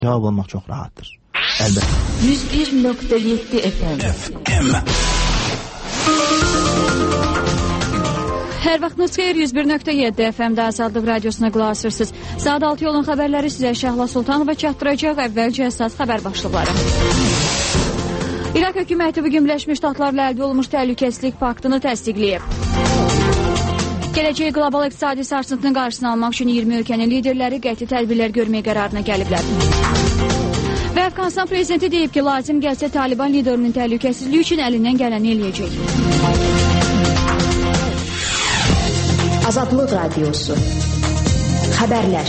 Cavab almaq çox rahatdır. Əlbəttə. 101.7 FM. Hər vaxtınız xeyir, 101.7 FM-də Azadlıq Radiosuna qulaq asırsınız. Saat 6 yolun xəbərləri sizə Şəhla Sultanova çatdıracaq. Əvvəlcə əsas xəbər başlıqları. İraq hökuməti bugün Birləşmiş Ştatlarla əldə olunmuş təhlükəsizlik paktını təsdiqləyib. Gələcək qlobal iqtisadi sarsıntının qarşısını almaq üçün 20 ölkənin liderləri qəti tədbirlər görməyə qərarına gəliblər. Və Əfqanistan prezidenti deyib ki, lazım gəlsə Taliban liderinin təhlükəsizliyi üçün əlindən gələni eləyəcək. Azadlıq Radiosu. Xəbərlər.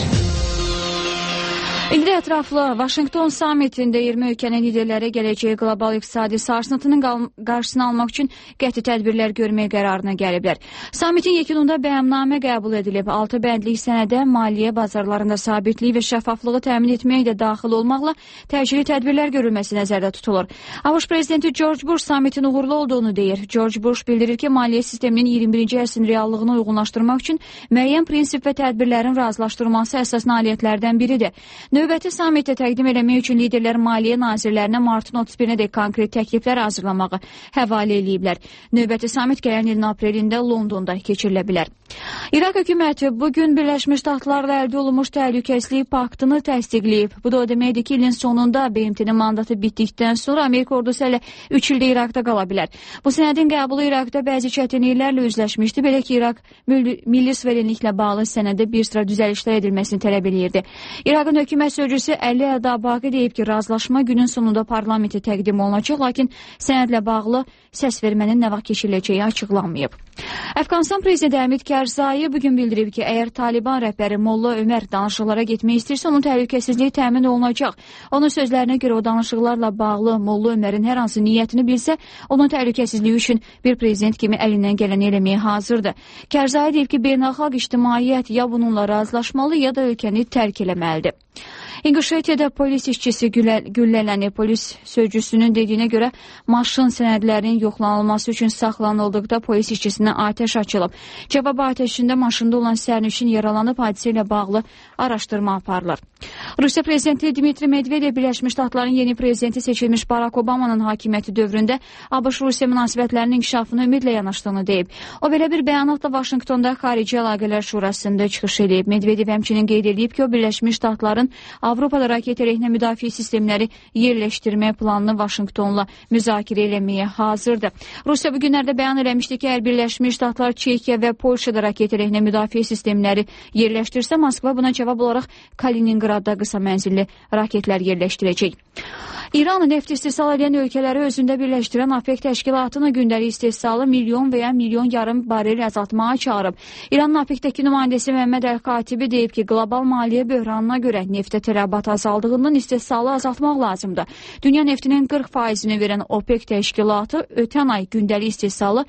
İldə ətraflı Vaşinqton sammitində 20 ölkənin liderləri gələcək qlobal iqtisadi sarsıntının qarşısını almaq üçün qəti tədbirlər görməyə qərarına gəliblər. Sammitin yekununda bəyannamə qəbul edilib. 6 bəndlik sənədə maliyyə bazarlarında sabitliyi və şəffaflığı təmin etməyə də daxil olmaqla təcili tədbirlər görülməsi nəzərdə tutulur. ABŞ prezidenti George Bush sammitin uğurlu olduğunu deyir. George Bush bildirir ki, maliyyə sisteminin 21-ci əsrin reallığını uyğunlaşdırmaq üçün müəyyən prinsip və tədbirlərin razılaşdırılması əsas nailiyyətlərdən biridir. Növbəti sammitdə təqdim eləmək üçün liderlər maliyyə nazirlərinə martın 31-nədək konkret təkliflər hazırlamağı həvalə eləyiblər. Növbəti sammit gələn ilin aprelində Londonda keçirilə bilər. İraq hökuməti bugün Birləşmiş Ştatlarla əldə olunmuş təhlükəsizlik paktını təsdiqləyib. Bu da o deməkdir ki, ilin sonunda BMT-nin mandatı bitdikdən sonra Amerika ordusu hələ 3 ildə İraqda qala bilər. Bu sənədin qəbulu İraqda bəzi çətinliklərlə üzləşmişdi. Belə ki, İraq milli suverenliklə bağlı sənədə bir sıra düzəlişlər edilməsini tələb eləyirdi. İraqın hökumət sözcüsü Əli Ədabaqi deyib ki, razılaşma günün sonunda parlamentə təqdim olunacaq, lakin sənədlə bağlı səs vermənin nə vaxt keçiriləcəyi açıqlanmayıb. Əfqanistan prezidenti Həmid Karzai bugün bildirib ki, əgər Taliban rəhbəri Molla Ömər danışıqlara getmək istəyirsə, onun təhlükəsizliyi təmin olunacaq. Onun sözlərinə görə o danışıqlarla bağlı Molla Ömərin hər hansı niyyətini bilsə, onun təhlükəsizliyi üçün bir prezident kimi əlindən gələni eləməyə hazırdır. Karzai deyib ki, beynəlxalq ictimaiyyət ya bununla razılaşmalı, ya da ölkəni tərk eləməlidir. İnguşetiyada polis işçisi güllələni. Polis sözcüsünün dediyinə görə maşın sənədlərinin yoxlanılması üçün saxlanıldıqda polis işçisinə atəş açılıb. Cavab atəşində maşında olan sərnişin yaralanıb, hadisə ilə bağlı araşdırma aparılır. Rusiya prezidenti Dmitri Medvedev Birləşmiş Ştatların yeni prezidenti seçilmiş Barack Obama'nın hakimiyyəti dövründə ABŞ-Rusiya münasibətlərinin inkişafına ümidlə yanaşdığını deyib. O belə bir bəyanatla Vaşinqtonda Xarici Əlaqələr Şurasında çıxış edib. Medvedev həmçinin qeyd edib ki, o Birləşmiş Ştatların Avropada raket əleyhinə müdafiə sistemləri yerləşdirmə planını Vaşinqtonla müzakirə eləməyə hazırdır. Rusiya bu günlərdə bəyan eləmişdi ki, əgər Birləşmiş Ştatlar Çekiya və Polşada raket əleyhinə müdafiə sistemləri yerləşdirsə, Moskva buna cavab olaraq Kaliningradda qısa mənzilli raketlər yerləşdirəcək. İran neft istehsal edən ölkələri özündə birləşdirən OPEC təşkilatını gündəlik istehsalı milyon və ya milyon yarım barel azaltmağa çağırıb. İranın OPEC-dəki nümayəndəsi Məhəmməd Əl-Katibi deyib ki, qlobal maliyyə böhranına görə neftə tələbat azaldığından istehsalı azaltmaq lazımdır. Dünya neftinin 40%-ni verən OPEC təşkilatı ötən ay gündəlik istehsalı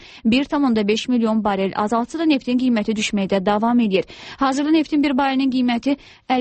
1,5 milyon barel azaltsa da neftin qiyməti düşməkdə davam edir. Hazırda neftin bir barelinin qiyməti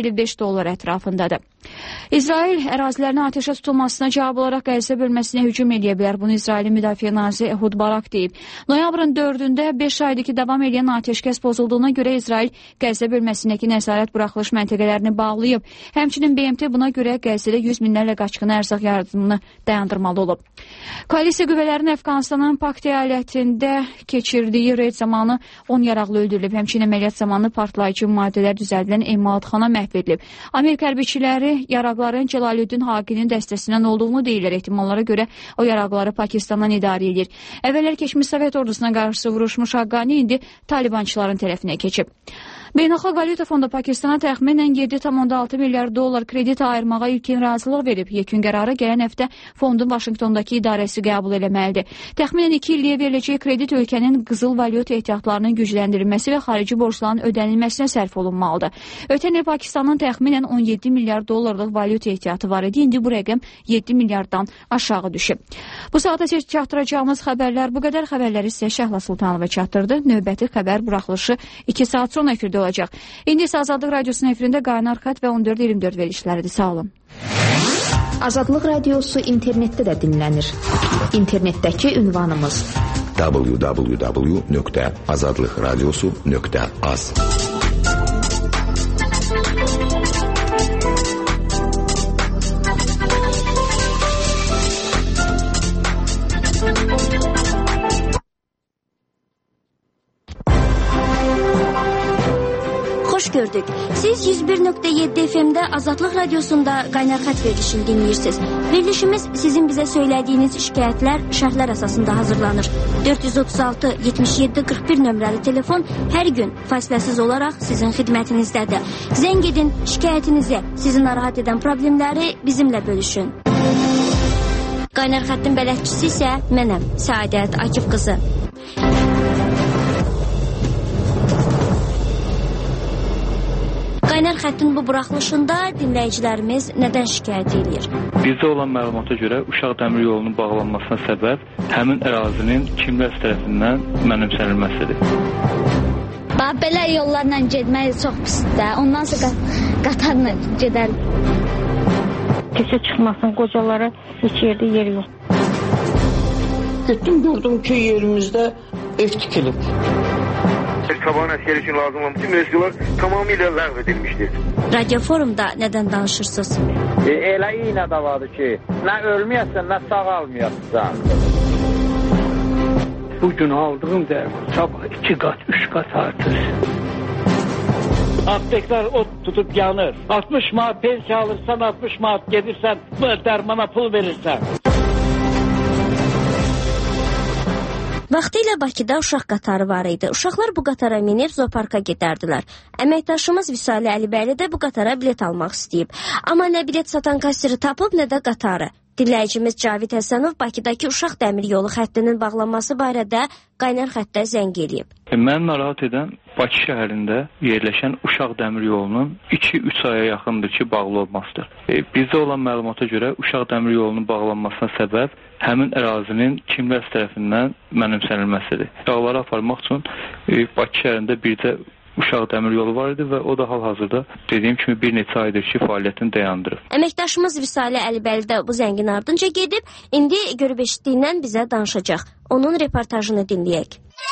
$55 ətrafındadır. İsrail ərazilərinə atəşə tutulmasına cavab olaraq Qəzza bölməsinə hücum edə bilər. Bunu İsrailin müdafiə naziri Ehud Barak deyib. Noyabrın 4-də 5 aydakı davam edən atəşkəs pozulduğuna görə İsrail Qəzza bölməsindəki nəzarət buraxılış məntəqələrini bağlayıb. Həmçinin BMT buna görə Qəzzədə 100 minlərlə qaçqına ərzaq yardımını dayandırmalı olub. Koalisiya qüvvələrinin Əfqanistanın Pakt əyalətində keçirdiyi reyd zamanı 10 yaraqlı öldürülüb. Həmçinin əməliyyat zamanı partlayıcı maddələr düzəldilən emalatxana məhv edilib. Amerika hərbiçiləri yaraqların Cəlalüddin Haqinin dəstəsindən olduğunu deyirlər. Ehtimallara görə o yaraqları Pakistandan idarə edir. Əvvəllər keçmiş Sovet ordusuna qarşı vuruşmuş Haqqani indi Talibançıların tərəfinə keçib. Beynəlxalq Valyuta Fondu Pakistana təxminən 7,6 milyard dollar kredit ayırmağa ilkin razılıq verib. Yekun qərarı gələn həftə fondun Vaşinqtondakı idarəsi qəbul eləməlidir. Təxminən 2 illiyə veriləcək kredit ölkənin qızıl valyuta ehtiyatlarının gücləndirilməsi və xarici borcların ödənilməsinə sərf olunmalıdır. Ötən il Pakistanın təxminən 17 milyard dollarlıq valyuta ehtiyatı var idi. İndi bu rəqəm 7 milyarddan aşağı düşüb. Bu saata çatdıracağımız xəbərlər bu qədər. Xəbərləri sizə Şəhla Sultanova çatdırdı. Növbəti xəbər buraxılışı 2 saat sonra efirdə olacaq. İndi isə Azadlıq Radiosunun efirində qaynar xətt və 14-24 verilişləridir. Sağ olun. Azadlıq Radiosu internetdə də dinlənir. İnternetdəki ünvanımız www.azadlıqradiosu.az gördük. Siz 101.7 FM'de Azadlıq Radiosunda Qaynar Xət verilişini dinləyirsiniz. Verilişimiz sizin bizə söylədiyiniz şikayətlər şərhlər əsasında hazırlanır. 436-77-41 nömrəli telefon hər gün fasiləsiz olaraq sizin xidmətinizdədir. Zəng edin, şikayətinizi, sizi narahat edən problemləri bizimlə bölüşün. Qaynar Xəttin bələdçisi isə mənəm, Səadət Akif qızı. Qaynar Xəttin bu buraxılışında dinləyicilərimiz nədən şikayət edir? Bizdə olan məlumata görə Uşaq Dəmir Yolunun bağlanmasına səbəb həmin ərazinin kimlər tərəfindən mənimsənilməsidir. Belə yollarla getmək çox pisdir. Ondan sonra qatarla gedər. Keçə çıxmasın, qocalara heç yerdə yer yox. Getdim, gördüm ki, yerimizdə ev tikilib. Taban əskeri üçün lazım olan bütün mövzular tamamilə ləğv edilmişdir. Radio Forumda nədən danışırsınız? Elə iynə də vardı ki, nə ölməyəsən, nə sağalmayəsən. Bugün aldığım dərman sabah 2 qat, 3 qat artır. Apteklər ot tutub yanır. 60 manat pensiya alırsan, 60 manat gedirsən, bu dərmana pul verirsən. Vaxtilə Bakıda uşaq qatarı var idi. Uşaqlar bu qatara minib zooparka gedərdilər. Əməkdaşımız Vüsalə Əlibəyli də bu qatara bilet almaq istəyib. Amma nə bilet satan kassiri tapıb, nə də qatarı. Dinləyicimiz Cavid Həsənov Bakıdakı uşaq dəmir yolu xəttinin bağlanması barədə Qaynar Xəttə zəng eləyib. Mən narahat edən Bakı şəhərində yerləşən Uşaq Dəmir Yolunun 2-3 aya yaxındır ki, bağlı olmasıdır. Bizdə olan məlumata görə Uşaq Dəmir Yolunun bağlanmasına səbəb həmin ərazinin kimlər tərəfindən mənimsənilməsidir. Uşaqları aparmaq üçün Bakı şəhərində bircə Uşaq Dəmir Yolu var idi və o da hal-hazırda dediyim kimi bir neçə aydır ki, fəaliyyətini dayandırıb. Əməkdaşımız Vüsalə Əlibəyli də bu zəngin ardınca gedib, indi görüb eşitdiyindən bizə danışacaq. Onun reportajını dinləyək.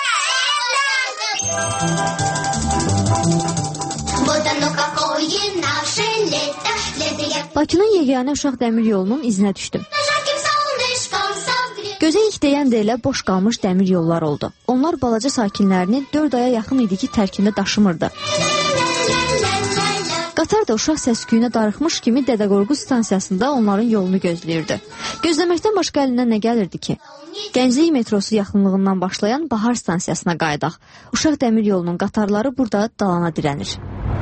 Bakının yeganə Uşaq Dəmir Yolunun izinə düşdüm. Gözə ilk deyən də elə boş qalmış dəmir yollar oldu. Onlar balaca sakinlərinin 4 aya yaxın idi ki, tərkində daşımırdı. Qatar da uşaq səsküyünə darıxmış kimi Dədə Qorqud stansiyasında onların yolunu gözləyirdi. Gözləməkdən başqa əlindən nə gəlirdi ki? Gənclik metrosu yaxınlığından başlayan Bahar stansiyasına qayıdaq. Uşaq dəmir yolunun qatarları burada dalana dirənir.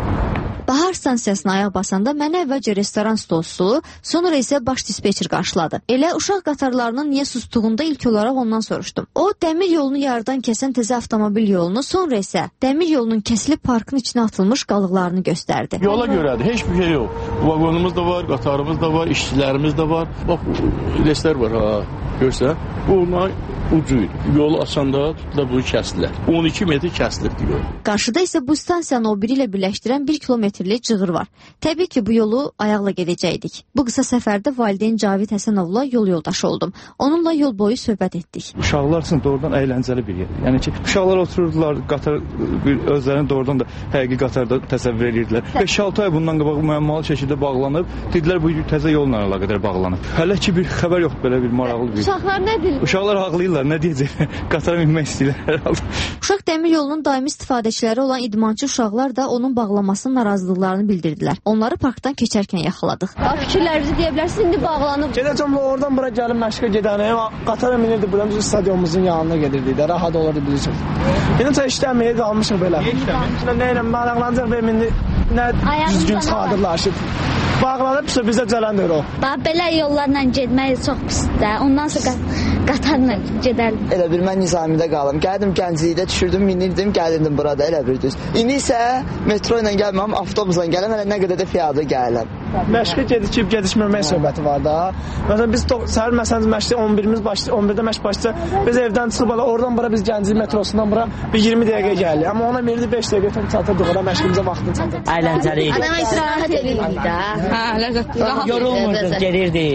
Bahar stansiyasına ayaq basanda mənə əvvəlcə restoran stolsulu, sonra isə baş dispetçer qarşıladı. Elə uşaq qatarlarının niyə sustuğunda ilk olaraq ondan soruşdum. O, dəmir yolunu yarıdan kəsən təzə avtomobil yolunu, sonra isə dəmir yolunun kəsilib parkın içinə atılmış qalıqlarını göstərdi. Yola görədir, heç bir şey yox. Vagonumuz da var, qatarımız da var, işçilərimiz də var. Bax, leslər var, ha, görsən. Bu onlar ucuydu. Yolu açanda tutdular, bunu kəsdilər. 12 metr kəsilirdi yol. Qarşıda isə bu stansiyanı o biri ilə birləşdirən 1 kilometrlik cığır var. Təbii ki, bu yolu ayaqla gedəcəkdik. Bu qısa səfərdə valideyn Cavid Həsənovla yol yoldaşı oldum. Onunla yol boyu söhbət etdik. Uşaqlar üçün doğrudan əyləncəli bir yerdir. Yəni ki, uşaqlar otururdular, qatar özlərini doğrudan da həqiqi qatarda təsəvvür edirdilər. 5-6 ay bundan qabaq müəmmalı şəkildə bağlanıb, dedilər bu təzə yolla əlaqədar bağlanıb. Hələ ki bir xəbər yox, belə bir maraqlı bir. Uşaqlar nə deyirlər? Uşaqlar haqlıyırlar, nə deyəcəklər? Qatara minmək istəyirlər hər halda. Uşaq dəmir yolunun daimi istifadəçiləri olan idmançı uşaqlar da onun bağlanmasının narazılıqlarını bildirdilər. Onları parkdan keçərkən yaxaladıq. Fikirlərinizi deyə bilərsiniz, indi bağlanıb. Gedəcəm oradan bura gəlib məşqə gedənəyim. Qatara minirdi, buradan bizim stadionumuzun yanına gedirdik də, rahat olurdu bilirsiniz. İndi isə işləməyə qalmışıq belə. Nə ilə maraqlanacaq və nə düzgün çıxardırlar ki. Bağlanıbsa bizə cələndir o. Belə yollarla getmək çox pisdir. Ondan sonra qatarla gedər. Elə bir mən Nizamidə qalım. Gəldim Gənclikdə düşürdüm, minirdim, gəlirdim burada elə bir düz. İndi isə metro ilə gəlməm, avtobusla gələm, hələ nə qədər də piyada gələm. Məşqə gedib gedişməmək söhbəti var da. Məsələn biz səhər məsələn məşqdə 11-də məşq başlayır. Biz evdən çıxıb oradan bura biz Gənclik metrosundan bura bir 20 dəqiqə gəlirik. Amma ona verdi 5 dəqiqə çatırdıq ora məşqimizə vaxtını çatdırdı. Əyləncəli idi. Adama istirahət edirik də. Hə, ləzzətli. Yorulmurduk, gelirdik.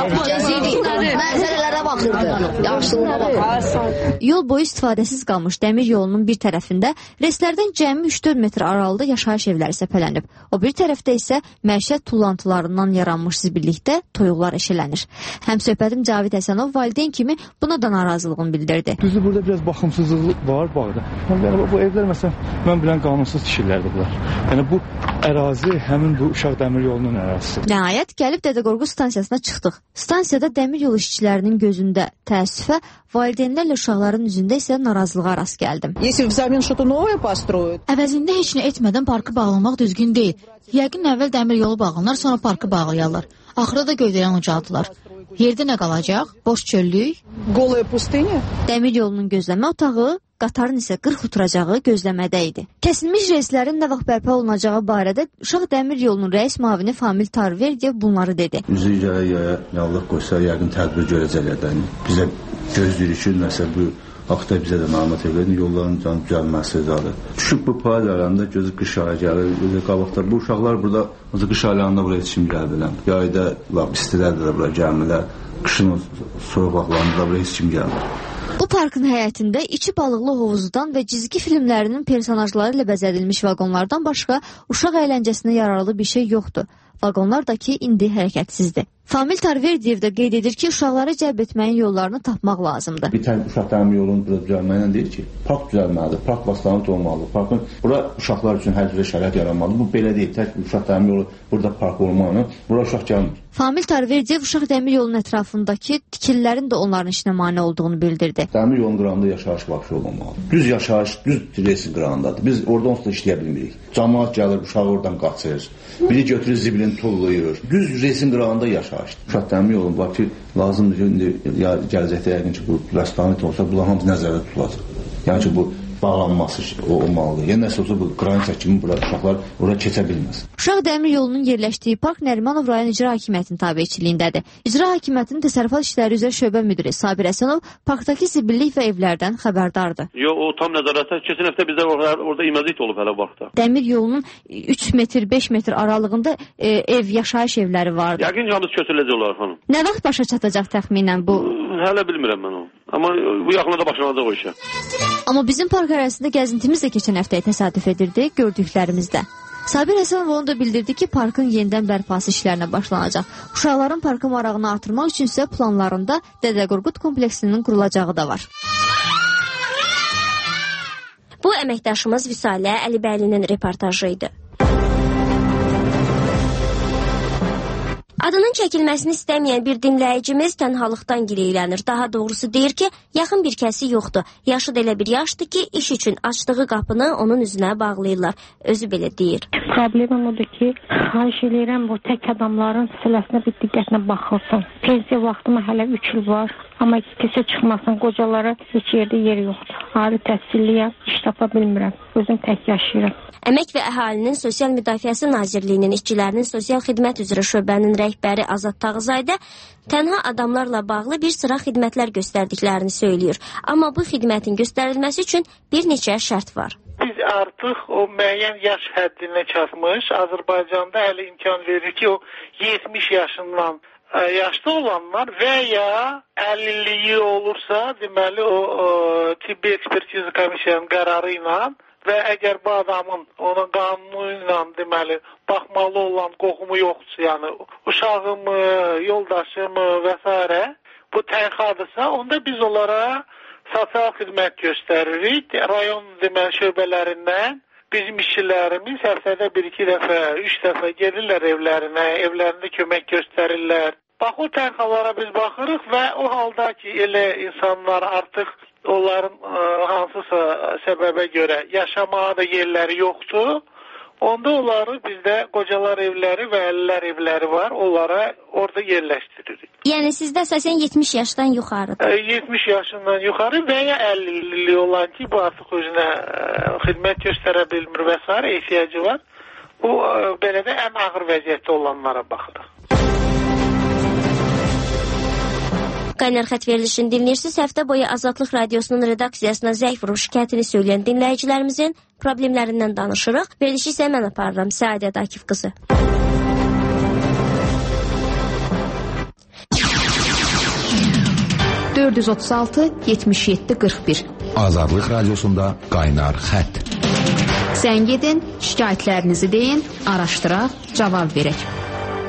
Mənzərələrə baxırdı. Yaxşılığa baxırdı. Yol boyu istifadəsiz qalmış dəmir yolunun bir tərəfində reslərdən cəmi 3-4 metr aralıda yaşayış evləri səpələnib. O bir tərəfdə isə məişət tulları tullantılarından yaranmış zibillikdə toyuqlar eşələnir. Həmsöhbətim Cavid Həsənov valideyn kimi buna da narazılığını bildirdi. Düzdür, burada biraz baxımsızlıq var bağda. Yəni bu evlər məsələn mən bilən qanunsuz tikilirlərdir bunlar. Yəni bu ərazi həmin bu Uşaq dəmir yolunun ərazisidir. Nəhayət gəlib Dədəqorqu stansiyasına çıxdıq. Stansiyada dəmir yolu işçilərinin gözündə təəssüfə, valideynlərlə uşaqların üzündə isə narazılığa rast gəldim. Əvəzində heç nə etmədən parkı bağlamaq düzgün deyil. Yəqin əvvəl dəmir yolu bağlanar, sonra parkı bağlayarlar. Axırda da göydələn ucaldılar. Yerdə nə qalacaq? Boş çöllük? Dəmir yolunun gözləmə otağı, qatarın isə 40 oturacağı gözləmədə idi. Kəsilmiş reyslərin nə vaxt bərpa olunacağı barədə Uşaq dəmir yolunun rəis müavini Famil Tarverdiyev bunları dedi. Üzü yaya Allah qoysa yəqin tədbir görəcəklər. Bizə gözləyirik ki, məsəl bu haqda bizə də məlumat verin, yolların canı düzəlməsi zadı. Düşüb bu payız arasında gözü qış ayı gəlir, qabaqda bu uşaqlar burada qış aylarında buraya heç kim gəlmirlər. Yayda istilərdə də buraya gəlmirlər, qışın soyuq vaxtlarında da buraya heç kim gəlmir. Bu parkın həyətində içi balıqlı hovuzdan və cizgi filmlərinin personajları ilə bəzədilmiş vaqonlardan başqa uşaq əyləncəsinə yararlı bir şey yoxdur. Vaqonlar da ki, indi hərəkətsizdir. Famil Tarverdiyev də qeyd edir ki, uşaqları cəlb etməyin yollarını tapmaq lazımdır. Bir tane uşaq dəmir yolunu burada düzəlməklə deyir ki, park düzəlməlidir, park vasitələri olmalıdır. Parkın bura uşaqlar üçün hər cürə şərait yaranmalıdır. Bu belə deyil, tək uşaq dəmir yolu burada park olmalı, bura uşaq gəlmir. Famil Tarverdiyev Uşaq dəmir yolunun ətrafındakı tikililərin də onların işinə mane olduğunu bildirdi. Dəmir yolun qırağında yaşayış baxışı olmamalı. Düz yaşayış, düz reysin qırağındadır. Biz orada onsuz da işləyə bilmirik. Cəmaət gəlir, uşaq oradan qaçır. Biri götürür zibilini tullayır. Düz reysin qırağında yaşayış. Uşaq dəmir yolun var ki, lazımdır ki, gələcəkdə yəqin ki, bu restoran olsa, bunlar hamısı nəzərdə tutulacaq. Yəni ki, bu bağlanması olmalıdır. Yəni nəsə olsa bu qranitə kimi uşaqlar ora keçə bilməz. Uşaq dəmir yolunun yerləşdiyi park Nərimanov rayon İcra Hakimiyyətinin tabiçiliyindədir. İcra Hakimiyyətinin təsərrüfat işləri üzrə şöbə müdiri Sabir Həsənov parkdakı zibillik və evlərdən xəbərdardır. Yox, o tam nəzarətdə. Keçən həftə bizdə orada imazit olub hələ vaxtda. Dəmir yolunun 3 metr, 5 metr aralığında yaşayış evləri vardı. Yəqin hamısı köçürüləcək olar xanım. Nə vaxt başa çatacaq təxminən bu? Hələ bilmirəm mən onu. Amma bu yaxınlarda başlanacaq o işə. Amma bizim park arasında gəzintimiz də keçən həftəyə təsadüf edirdi, gördüklərimizdə. Sabir Həsənov onu da bildirdi ki, parkın yenidən bərpası işlərinə başlanacaq. Uşaqların parkı marağını artırmaq üçün isə planlarında Dədəqorqud kompleksinin qurulacağı da var. Bu əməkdaşımız Vüsalə Əlibəylinin reportajı idi. Adının çəkilməsini istəməyən bir dinləyicimiz tənhalıqdan gileylənir. Daha doğrusu deyir ki, yaxın bir kəsi yoxdur. Yaşı da elə bir yaşdır ki, iş üçün açdığı qapını onun üzünə bağlayırlar. Özü belə deyir. Problemim odur ki, xahiş edirəm bu tək adamların siləsinə bir diqqətlə baxılsın. Pensiya vaxtıma hələ 3 il var. Amma kesə çıxmasın, qocalara heç yerdə yer yoxdur. Ali təhsilliyəm, iş tapa bilmirəm. Özüm tək yaşayıram. Əmək və Əhalinin Sosial Müdafiəsi Nazirliyinin işçilərinin sosial xidmət üzrə şöbənin rəhbəri Azad Tağızayda tənha adamlarla bağlı bir sıra xidmətlər göstərdiklərini söylüyor. Amma bu xidmətin göstərilməsi üçün bir neçə şərt var. Biz artıq o müəyyən yaş həddinə çatmış, Azərbaycanda hələ imkan verir ki, o 70 yaşından yaşlı olanlar və ya 50'liyi olursa, deməli o tibbi ekspertiza komisiyanın qərarı ilə və əgər bu adamın ona qanunu ilə deməli baxmalı olan qohumu yoxdursa, yəni uşağımı, yoldaşımı və s. bu tənxadırsa, onda biz onlara sosial xidmət göstəririk. Rayon deməli şöbələrindən bizim işçilərimiz həftədə 1-2 dəfə, 3 dəfə gelirlər evlərinə, evlərində kömək göstərirlər. Bax o tənxalara biz baxırıq və o halda ki, elə insanlar artıq onların hansısa səbəbə görə yaşamağa da yerləri yoxdur. Onda onları bizdə qocalar evləri və əlilər evləri var, onlara orada yerləşdiririk. Yəni sizdə əsasən 70 yaşdan yuxarıdır? 70 yaşından yuxarı və ya 50'li olan ki, bu artıq özünə xidmət göstərə bilmir və s. ehtiyacı var. Bu belə də ən ağır vəziyyətdə olanlara baxırıq. Qaynar xət verilişini dinləyirsiniz. Həftə boyu Azadlıq Radiosunun redaksiyasına zəng vurub şikayətini söyləyən dinləyicilərimizin problemlərindən danışırıq. Verilişi isə mən aparıram, Səadət Akif qızı. (436-77-41) Azadlıq Radiosunda Qaynar xət. Zəng edin, şikayətlərinizi deyin, araşdıraq, cavab verək.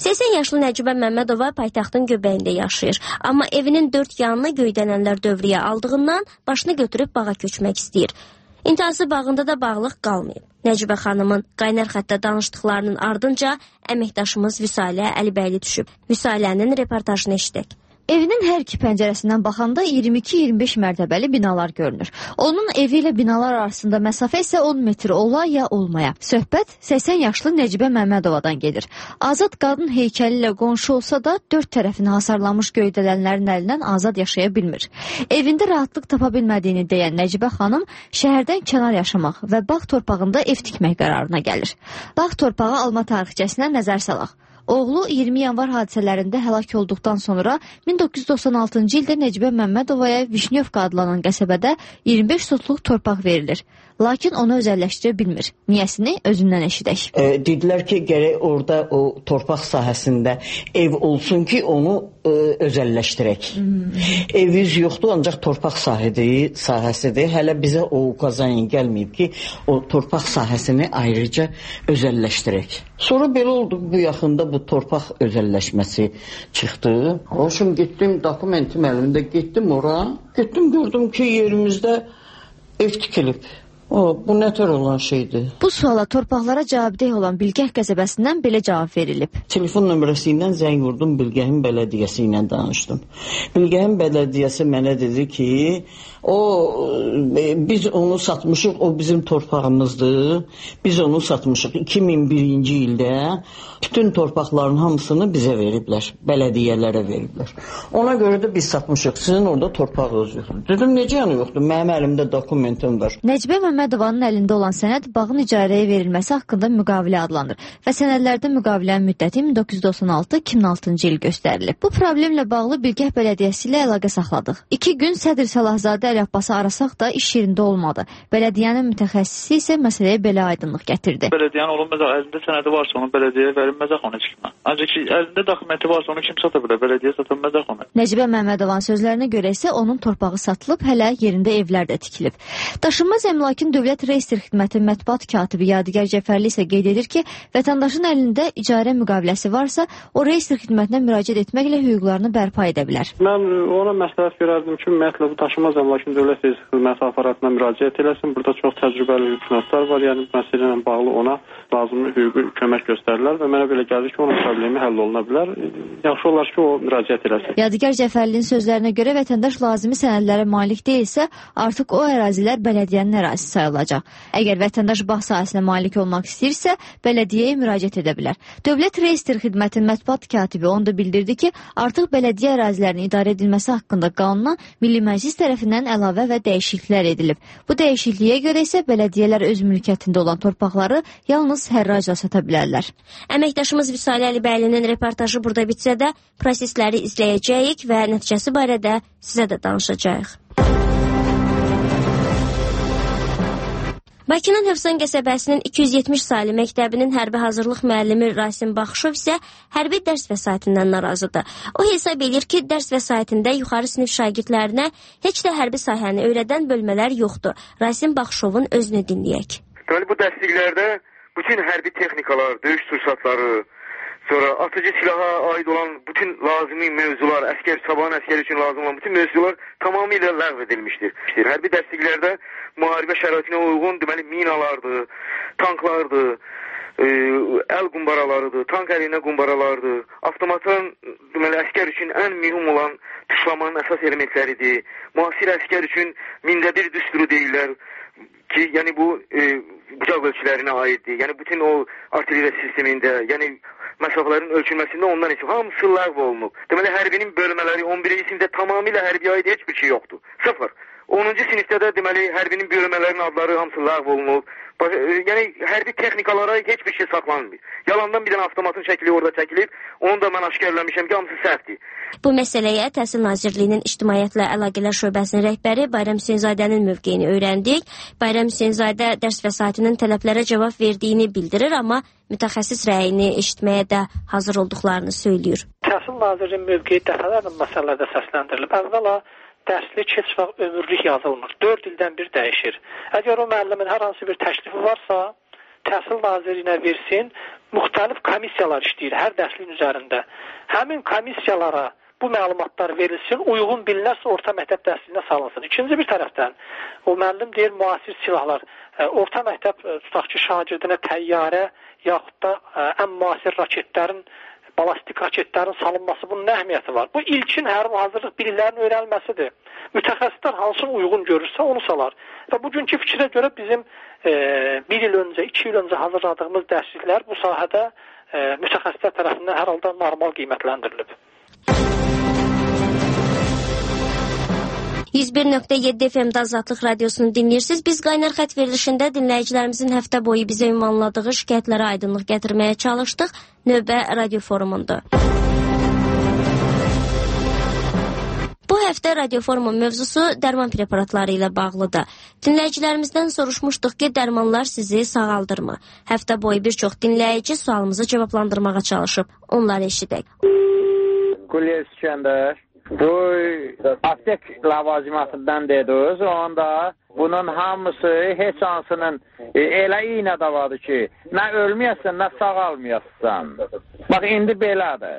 80 yaşlı Nəcibə Məmmədova paytaxtın göbəyində yaşayır. Amma evinin 4 yanını göydənənlər dövrəyə aldığından başını götürüb bağa köçmək istəyir. İntihası bağında da bağlıq qalmayıb. Nəcibə xanımın qaynar xəttə danışdıqlarının ardınca əməkdaşımız Vüsalə Əlibəyli düşüb. Vüsalənin reportajını eşidək. Evinin hər iki pəncərəsindən baxanda 22-25 mərtəbəli binalar görünür. Onun evi ilə binalar arasında məsafə isə 10 metr ola ya olmaya. Söhbət 80 yaşlı Nəcibə Məmmədovadan gedir. Azad qadın heykəli ilə qonşu olsa da 4 tərəfini hasarlanmış göydələnlərin əlindən azad yaşaya bilmir. Evində rahatlıq tapa bilmədiyini deyən Nəcibə xanım şəhərdən kənar yaşamaq və bağ torpağında ev tikmək qərarına gəlir. Bağ torpağı alma tarixçəsinə nəzər salaq. Oğlu 20 yanvar hadisələrində həlak olduqdan sonra 1996-cı ildə Nəcibə Məmmədovaya Vişnyovka adlanan qəsəbədə 25 sotluq torpaq verilir. Lakin onu özəlləşdirə bilmir. Niyəsini özündən eşidək. Dedilər ki, gərək orada o torpaq sahəsində ev olsun ki, onu özəlləşdirək. Evimiz yoxdur, ancaq torpaq sahəsidir. Hələ bizə o qazanın gəlməyib ki, o torpaq sahəsini ayrıca özəlləşdirək. Sonra belə oldu, bu yaxında bu torpaq özəlləşməsi çıxdı. Hoşum getdim, dokumentim əlimdə getdim ora. Getdim, gördüm ki, yerimizdə ev tikilib. Bu nətər olan şeydir? Bu suala torpaqlara cavabdeh olan Bilgəh qəsəbəsindən belə cavab verilib. Telefon nömrəsi ilə zəng vurdum, Bilgəhin bələdiyyəsi ilə danışdım. Bilgəhin bələdiyyəsi mənə dedi ki, biz onu satmışıq, o bizim torpağımızdır. Biz onu satmışıq 2001-ci ildə. Bütün torpaqların hamısını bizə veriblər, bələdiyyələrə veriblər. Ona görə də biz satmışıq, sizin orada torpağınız yoxdur. Dedim, necə yanı yoxdur, mənim əlimdə dokumentim var. Nəcibə Məmmədovanın əlində olan sənəd bağın icarəyə verilməsi haqqında müqavilə adlanır və sənədlərdə müqavilənin müddəti 1996-2006-cı il göstərilib. Bu problemlə bağlı Bilgəh bələdiyyəsi ilə əlaqə saxladıq. 2 gün Sədr Salahzadə Əli Abbası arasaq da iş yerində olmadı. Bələdiyyənin mütəxəssisi isə məsələyə belə aydınlıq gətirdi. Bələdiyyənin olunmaz, əlində sənədi varsa onun bələdiyyəyə verilməzək onu çıxma. Ancaq ki, əlində dokumenti varsa onu kim sata bilər, bələdiyyə satılmazaq onu. Nəcibə Məmmədovanın sözlərinə görə isə onun torpağı satılıb, hələ yerində evlər də tikilib. Daşınmaz əmlakın Dövlət Reyestr Xidmətinin mətbuat katibi Yadigar Cəfərli isə qeyd edir ki, vətəndaşın əlində icarə müqaviləsi varsa, o Reyestr Xidmətinə müraciət etməklə hüquqlarını bərpa edə bilər. Mən ona məsləhət verərdim ki, ümumiyyətlə bu daşınmaz əmlakın Dövlət Reyestr Xidməti aparatına müraciət eləsin. Burada çox təcrübəli hüquqşünaslar var, yəni məsələ ilə bağlı ona lazımi hüquqi kömək göstərirlər və mənə belə gəlir ki, onun problemi həll oluna bilər. Yaxşı olar ki, o müraciət eləsin. Yadigar Cəfərlinin sözlərinə görə vətəndaş lazımi sənədlərə malik deyilsə, artıq o ərazilər bələdiyyənin ərazisi sayılacaq. Əgər vətəndaş bağ sahəsinə malik olmaq istəyirsə, bələdiyyəyə müraciət edə bilər. Dövlət Reyestr Xidmətinin mətbuat katibi onu da bildirdi ki, artıq bələdiyyə ərazilərinin idarə edilməsi haqqında qanuna Milli Məclis tərəfindən əlavə və dəyişikliklər edilib. Bu dəyişikliyə görə isə bələdiyyələr öz mülkiyyətində olan torpaqları yalnız hərracla sata bilərlər. Əməkdaşımız Vüsalə Əlibəylinin reportajı burada bitsə də, prosesləri izləyəcəyik və nəticəsi barədə sizə də danışacağıq. Bakının Hövsan qəsəbəsinin 270 saylı məktəbinin hərbi hazırlıq müəllimi Rasim Baxışov isə hərbi dərs vəsaitindən narazıdır. O hesab edir ki, dərs vəsaitində yuxarı sinif şagirdlərinə heç də hərbi sahəni öyrədən bölmələr yoxdur. Rasim Baxışovun özünü dinləyək. Deməli, bu dərsliklərdə bütün hərbi texnikalar, döyüş sursatları, sonra atıcı silaha aid olan bütün lazımi mövzular, sabahın əskəri üçün lazım olan bütün mövzular tamamilə ləğv edilmişdir. Hərbi dərsliklərdə müharibə şəraitinə uyğun deməli minalardır, tanklardır, əl qumbaralarıdır, tank əliyinə qumbaralardır. Avtomatın deməli əskər üçün ən mühüm olan tuşlamanın əsas elementləridir. Müasir əskər üçün mində bir düsturu deyirlər ki, yəni bu bucaq ölçülərinə aiddir. Yəni bütün o artilleriya sistemində, yəni məsafələrin ölçülməsində ondan isə hamısı ləğv olunub. Deməli hərbinin bölmələri 11-ci sinifdə tamamilə hərbiyə aid heç bir şey yoxdur. 0. 10-cu sinifdə də deməli hərbinin bölmələrinin adları hamısı ləğv olunub. Yəni hərbi texnikalara heç bir şey saxlanmır. Yalandan bir dənə avtomatın şəkli orada çəkilib, onu da mən aşkarlamışam ki, hamısı səhvdir. Bu məsələyə Təhsil Nazirliyinin İctimaiyyətlə Əlaqələr Şöbəsinin rəhbəri Bayram Hüseynzadənin mövqeyini öyrəndik. Bayram Hüseynzadə dərs vəsaitinin tələblərə cavab verdiyini bildirir, amma mütəxəssis rəyini eşitməyə də hazır olduqlarını söylüyor. Təhsil Nazirliyinin mövqeyi dəfələrlə məsələlərdə səsləndirilib. Əvvəla dərslik heç vaxt ömürlük yazılmır. 4 ildən bir dəyişir. Əgər o müəllimin hər hansı bir təklifi varsa, Təhsil Nazirliyinə versin, müxtəlif komissiyalar işləyir hər dərslin üzərində. Həmin komissiyalara bu məlumatlar verilsin, uyğun bilinərsə orta məktəb dərsliyinə salınsın. İkinci bir tərəfdən, o müəllim deyir, müasir silahlar, orta məktəb tutaq ki, şagirdinə təyyarə yaxud da ən müasir raketlərin, balastik raketlərin salınması, bunun nə əhəmiyyəti var? Bu ilkin hərbi hazırlıq biliklərinin öyrənilməsidir. Mütəxəssislər hansını uyğun görürsə onu salar. Və bugünkü fikrə görə bizim 1 il öncə, 2 il öncə hazırladığımız dərsliklər bu sahədə mütəxəssislər tərəfindən hər halda normal qiymətləndirilib. 101.7 FM-də Azadlıq Radiosunu dinləyirsiniz. Biz Qaynar xətt verilişində dinləyicilərimizin həftə boyu bizə ünvanladığı şikayətlərə aydınlıq gətirməyə çalışdıq. Növbə radio forumundur. Bu həftə radio forumun mövzusu dərman preparatları ilə bağlıdır. Dinləyicilərimizdən soruşmuşduq ki, dərmanlar sizi sağaldırmı? Həftə boyu bir çox dinləyici sualımızı cavablandırmağa çalışıb. Onları eşidək. Qulya İskəndər. Bu aptek lavazımatından dediniz, onda bunun hamısı heç hansının elə iynə davadır ki, nə ölməyəsən, nə sağalmayəsən. Bax, indi belədir.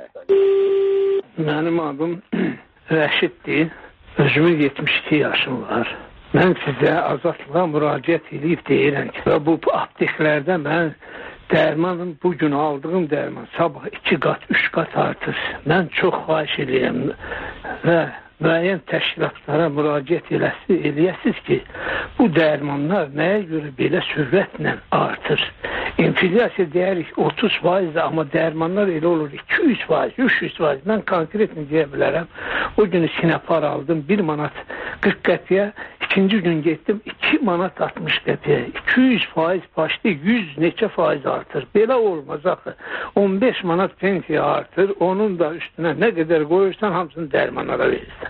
Mənim adım Rəşiddir, özümün 72 yaşım var. Mən sizə azadlığa müraciət edib deyirəm ki, və bu apteklərdə mən dərmanın, bugün aldığım dərman sabah 2 qat, 3 qat artır. Mən çox xahiş edirəm və müəyyən təşkilatlara müraciət eləyəsiniz ki, bu dərmanlar nəyə görə belə sürətlə artır? İnflyasiya deyirik 30%, amma dərmanlar elə olur 200%, 300%. Mən konkretini deyə bilərəm. O günü Sinapar aldım 1 manat 40 qəpiyə, ikinci gün getdim 2 manat 60 qəpiyə. 200% başlı 100 neçə faiz artır. Belə olmaz axı. 15 manat pensiya artır, onun da üstünə nə qədər qoyursan hamısını dərmanlara verirsən.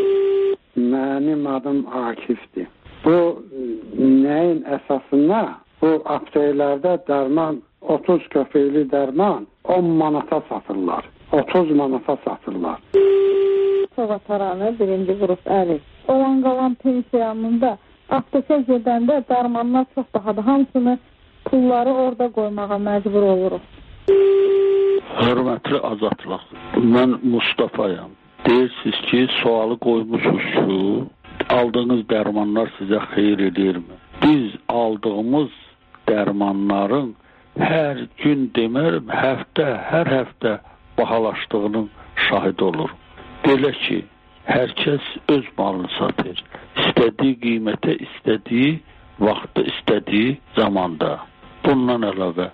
Mənim adım Akifdir. Bu nəyin əsasında? Bu apteklərdə dərman 30 köpəkli dərman 10 manata satırlar. 30 manata satırlar. Sağataranı 1-ci qrup əli. Olan qalan pensiyamında aptekə gedəndə dərmanlar çox bahadır. Hamısını pulları orada qoymağa məcbur oluruq. Hörmətli Azadlıq, mən Mustafayam. Deyirsiniz ki, sualı qoymuşuz ki, aldığınız dərmanlar sizə xeyir edirmi? Biz aldığımız dərmanların hər gün demərəm, hər həftə bahalaşdığının şahidi olur. Belə ki, hər kəs öz malını satır. İstədiyi qiymətə, istədiyi vaxtda, istədiyi zamanda. Bundan əlavə,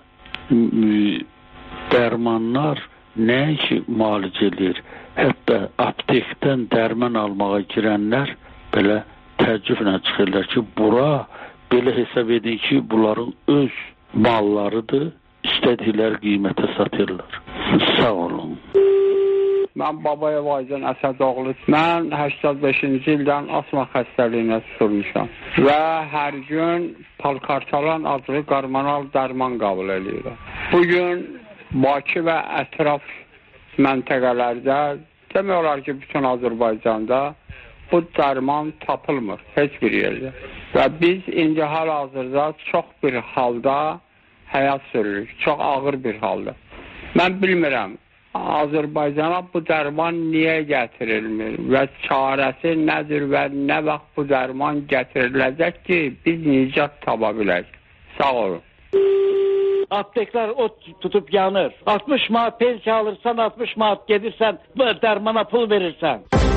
dərmanlar nəinki müalicə edir, hətta aptekdən dərman almağa girənlər belə təəccüblə çıxırlar ki, bura belə hesab edin ki, bunların öz mallarıdır, istədikləri qiymətə satırlar. Sağ olun. Mən Babayev Aycan Əsədoğlu. Mən 85-ci ildən asma xəstəliyinə tutulmuşam və hər gün Palkartalan adlı hormonal dərman qəbul edirəm. Bugün Bakı və ətraf məntəqələrdə, demək olar ki, bütün Azərbaycanda bu dərman tapılmır heç bir yerdə. Və biz indi hal-hazırda çox bir halda həyat sürürük, çox ağır bir halda. Mən bilmirəm, Azərbaycana bu dərman niyə gətirilmir və çarəsi nədir və nə vaxt bu dərman gətiriləcək ki, biz nicat tapa bilək. Sağ olun. Apteklər ot tutub yanır. 60 manat pensiya alırsan, 60 manat gedirsən, dərmana pul verirsən.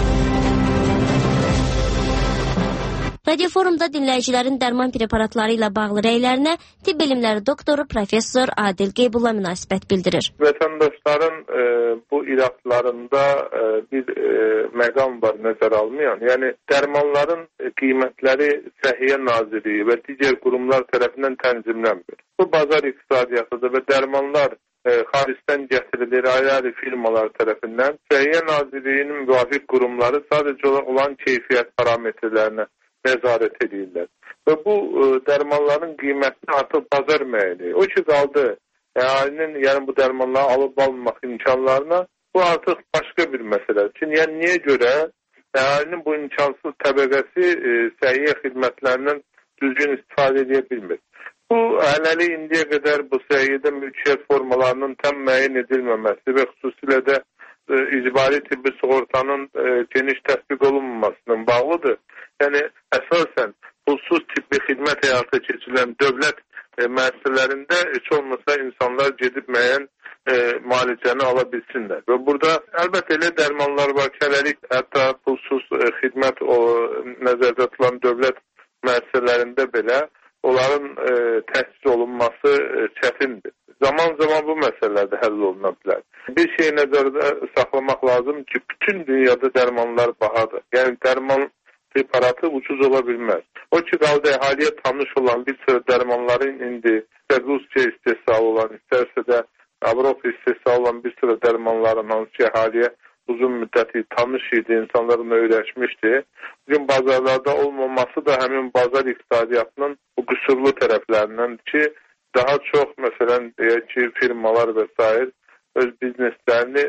Radio forumda dinləyicilərin dərman preparatları ilə bağlı rəylərinə tibb elmləri doktoru professor Adil Qeybulla münasibət bildirir. Vətəndaşların bu ilaçlarında bir məqam var nəzər almayan. Yəni dərmanların qiymətləri Səhiyyə Nazirliyi və digər qurumlar tərəfindən tənzimlənmir. Bu bazar iqtisadiyyatıdır və dərmanlar xaricdən gətirilir ayrı firmalar tərəfindən. Səhiyyə Nazirliyinin müvafiq qurumları sadəcə olan keyfiyyət parametrlərinə nəzarət edirlər. Və bu dərmanların qiymətini artıq bazar müəyyən. O ki qaldı, əhalinin yəni bu dərmanları alıb almaq imkanlarına, bu artıq başqa bir məsələdir. Yəni niyə görə əhalinin bu imkansız təbəqəsi səhiyyə xidmətlərindən düzgün istifadə edə bilmir. Bu hələlik indiyə qədər bu səhiyyədə mülkiyyət formalarının tam müəyyən edilməməsi və xüsusilə də icbari tibbi sığortanın geniş tətbiq olunmamasından bağlıdır. Yəni əsasən pulsuz tibbi xidmət həyata keçirilən dövlət müəssisələrində heç olmasa insanlar gedib müəyyən müalicəni ala bilsinlər. Və burada əlbəttə elə dərmanlar var ki, hələlik hətta pulsuz xidmət nəzərdə tutulan dövlət müəssisələrində belə onların təsis olunması çətindir. Zaman-zaman bu məsələlərdə həll oluna bilər. Bir şey nəzərdə saxlamaq lazım ki, bütün dünyada dərmanlar bahadır. Yəni dərman preparatı ucuz ola bilməz. O ki, qaldı əhaliyə tanış olan bir sıra dərmanların indi Rusya istehsalı olan, istərsə də Avropa istehsalı olan bir sıra dərmanların hansı ki, əhaliyə uzun müddəti tanış idi, insanların öyrəşmişdi. Bugün bazarlarda olmaması da həmin bazar iqtisadiyyatının bu qüsurlu tərəflərindən ki, daha çox, məsələn, deyək ki, firmalar və s. öz bizneslərini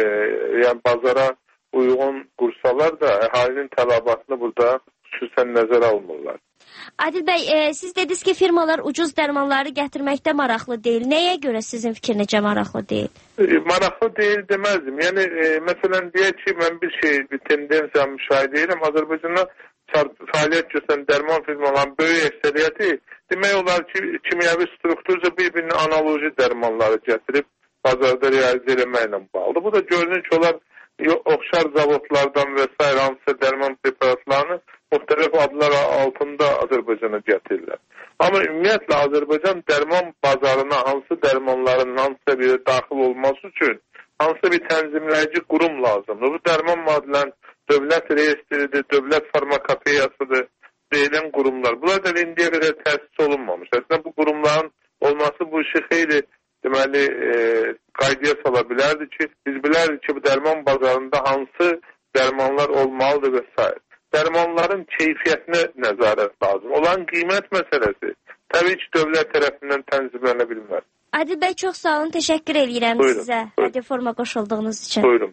yəni bazara uyğun qursalar da əhalinin tələbatını burada xüsusən nəzərə almırlar. Adil bəy, siz dediniz ki, firmalar ucuz dərmanları gətirməkdə maraqlı deyil. Nəyə görə sizin fikrinizcə maraqlı deyil? Maraqlı deyil deməzdim. Yəni, məsələn, deyək ki, mən bir tendensiya müşahidə edirəm. Azərbaycanda fəaliyyət göstərən dərman firmalarının böyük əksəriyyəti demək olar ki, kimyəvi strukturca bir-birini analoji dərmanları gətirib bazarda realizə eləməklə bağlı. Bu da görünür ki, onlar oxşar zavodlardan və s. hansısa dərman preparatlarını müxtəlif adlar altında Azərbaycana gətirirlər. Amma ümumiyyətlə Azərbaycan dərman bazarına hansı dərmanların hansısa biri daxil olması üçün hansısa bir tənzimləyici qurum lazımdır. Bu dərman madələn dövlət reyestridir, dövlət farmakopeyasıdır deyilən qurumlar. Bunlar da indiyə qədər təsis olunmamış. Əslində bu qurumların olması bu işi xeyli deməli qaydaya sala bilərdi ki, biz bilərdik ki, bu dərman bazarında hansı dərmanlar olmalıdır və s. Dərmanların keyfiyyətinə nəzarət lazım. Olan qiymət məsələsi təbii ki, dövlət tərəfindən tənzimlənə bilməz. Adil bəy, çox sağ olun, təşəkkür edirəm sizə radioforma qoşulduğunuz üçün. Buyurun.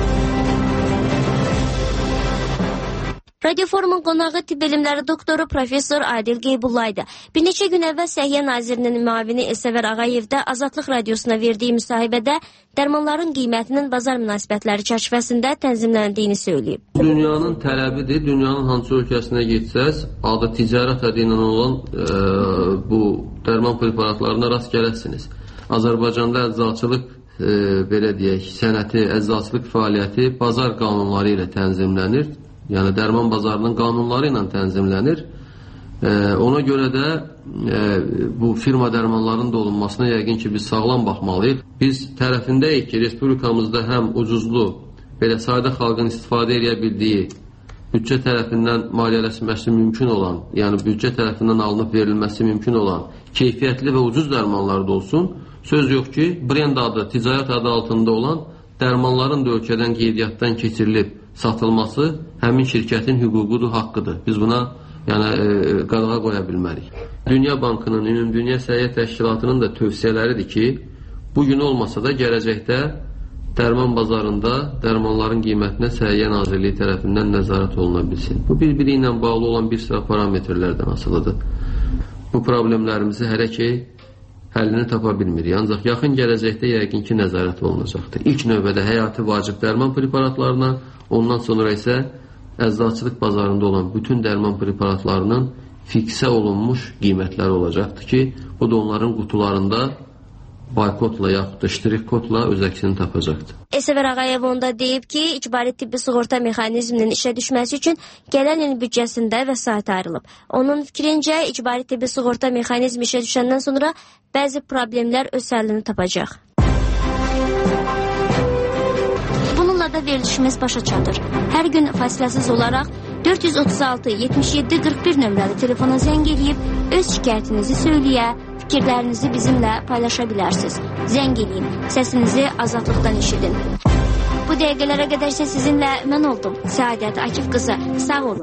Radioforumun qonağı tibb elmləri doktoru professor Adil Qeybullaydı. Bir neçə gün əvvəl Səhiyyə Nazirinin müavini Elsəvər Ağayev də Azadlıq Radiosuna verdiyi müsahibədə dərmanların qiymətinin bazar münasibətləri çərçivəsində tənzimləndiyini söyləyib. Dünyanın tələbidir. Dünyanın hansı ölkəsinə getsəz, adı ticarət adı ilə olan bu dərman preparatlarına rast gələsiniz. Azərbaycanda əczaçılıq belə deyək, sənəti, əczaçılıq fəaliyyəti bazar qanunları ilə tənzimlənir. Yəni dərman bazarının qanunları ilə tənzimlənir. Ona görə də bu firma dərmanlarının da olunmasına yəqin ki, biz sağlam baxmalıyıq. Biz tərəfindəyik ki, respublikamızda həm ucuzlu, belə sadə xalqın istifadə edə bildiyi, büdcə tərəfindən maliyyələşməsi mümkün olan, yəni büdcə tərəfindən alınıb verilməsi mümkün olan keyfiyyətli və ucuz dərmanlar da olsun. Söz yox ki, brend adı, ticarət adı altında olan dərmanların da ölkədən qeydiyyatdan keçirilib satılması həmin şirkətin hüququdur, haqqıdır. Biz buna qadağa qoya bilmərik. Dünya Bankının, Ümumdünya Səhiyyə Təşkilatının da tövsiyələridir ki, bugün olmasa da gələcəkdə dərman bazarında dərmanların qiymətinə Səhiyyə Nazirliyi tərəfindən nəzarət oluna bilsin. Bu bir-biri ilə bağlı olan bir sıra parametrlərdən asılıdır. Bu problemlərimizi hələ ki həllini tapa bilmirik. Ancaq yaxın gələcəkdə yəqin ki nəzarət olunacaqdır. İlk növbədə həyati vacib dərman preparatlarına, ondan sonra isə əczaçılıq bazarında olan bütün dərman preparatlarının fiksə olunmuş qiymətləri olacaqdır ki, bu da onların qutularında boykotla yaxud da ştrik kodla öz əksini tapacaqdır. Elsəvər Ağayev onda deyib ki, icbari tibbi sığorta mexanizminin işə düşməsi üçün gələn il büdcəsində vəsait ayrılıb. Onun fikrincə, icbari tibbi sığorta mexanizmi işə düşəndən sonra bəzi problemlər öz həllini tapacaq. Bununla da verilişimiz başa çatır. Hər gün fasiləsiz olaraq 436-77-41 nömrəli telefona zəng edib öz şikayətinizi söyləyə, fikirlərinizi bizimlə paylaşa bilərsiniz. Zəng edin, səsinizi azadlıqdan eşidin. Bu dəqiqələrə qədər isə sizinlə mən oldum. Səadət Akif qızı, sağ olun.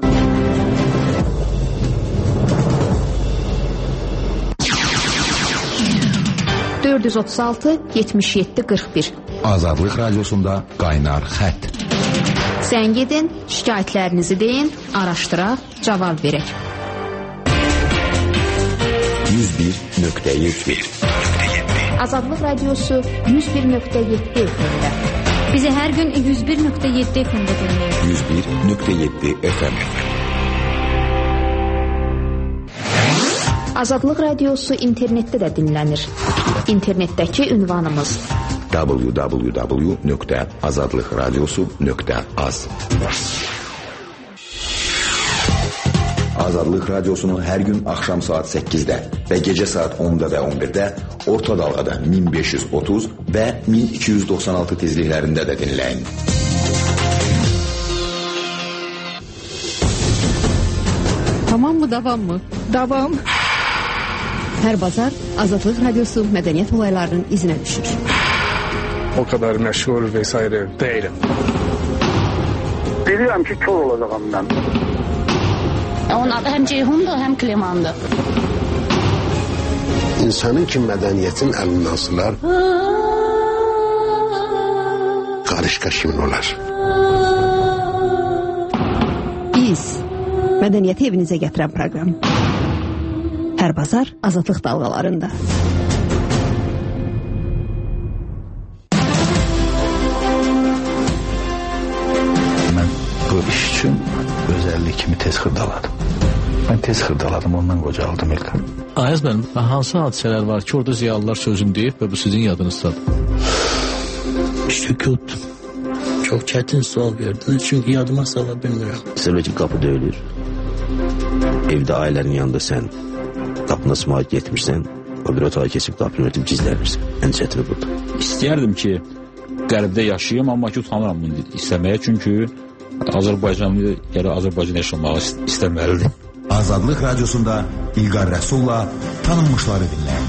(436-77-41) Azadlıq Radiosunda Qaynar Xətt. Zəng edin, şikayətlərinizi deyin, araşdıraq, cavab verək. 101.1 Azadlıq Radiosu 101.7 FM-də. Bizi hər gün 101.7 FM-də dinləyin. 101.7 FM. Azadlıq Radiosu internetdə də dinlənir. İnternetdəki ünvanımız www.azadlıqradiosu.az. Azadlıq Radiosunu hər gün axşam saat 8-də və gecə saat 10-da və 11-də orta dalğada 1530 və 1296 tezliklərində də dinləyin. Tamam mı, davam mı? Davam. Hər bazar Azadlıq Radiosu mədəniyyət olaylarının izinə düşür. O kadar məşğul vesaire değilim. Bilirəm ki, kör olacağım mən. Onun adı həm Ceyhundur, həm Klemandır. İnsanın ki mədəniyyətin əlindən asılar, qarışqa kimin olar? Biz mədəniyyəti evinizə gətirən proqram. Hər bazar Azadlıq dalğalarında. Mən bu iş üçün özəllik kimi tez xırdaladım. Mən tez xırdaladım, ondan qocaldım İlkan. Ayaz mənim, hansı hadisələr var ki, orada ziyalılar sözün deyib və bu sizin yadınızdadır? Sükut. Çox çətin sual verdiniz, çünki yadıma sala bilmirəm. Məsələn ki, qapı döyülür. Evdə ailənin yanında sən qapına sımaqət getmirsən, o bir otağa keçib qapını örtüb gizlənirsən. Ən çətini burada. İstəyərdim ki, qərbdə yaşayayım, amma ki, utanıram bunu istəməyə, çünki Azərbaycanlı yerə Azərbaycan yaşamağı istəməlidir. Azadlıq Radiosunda İlqar Rəsulla tanınmışları dinləyin.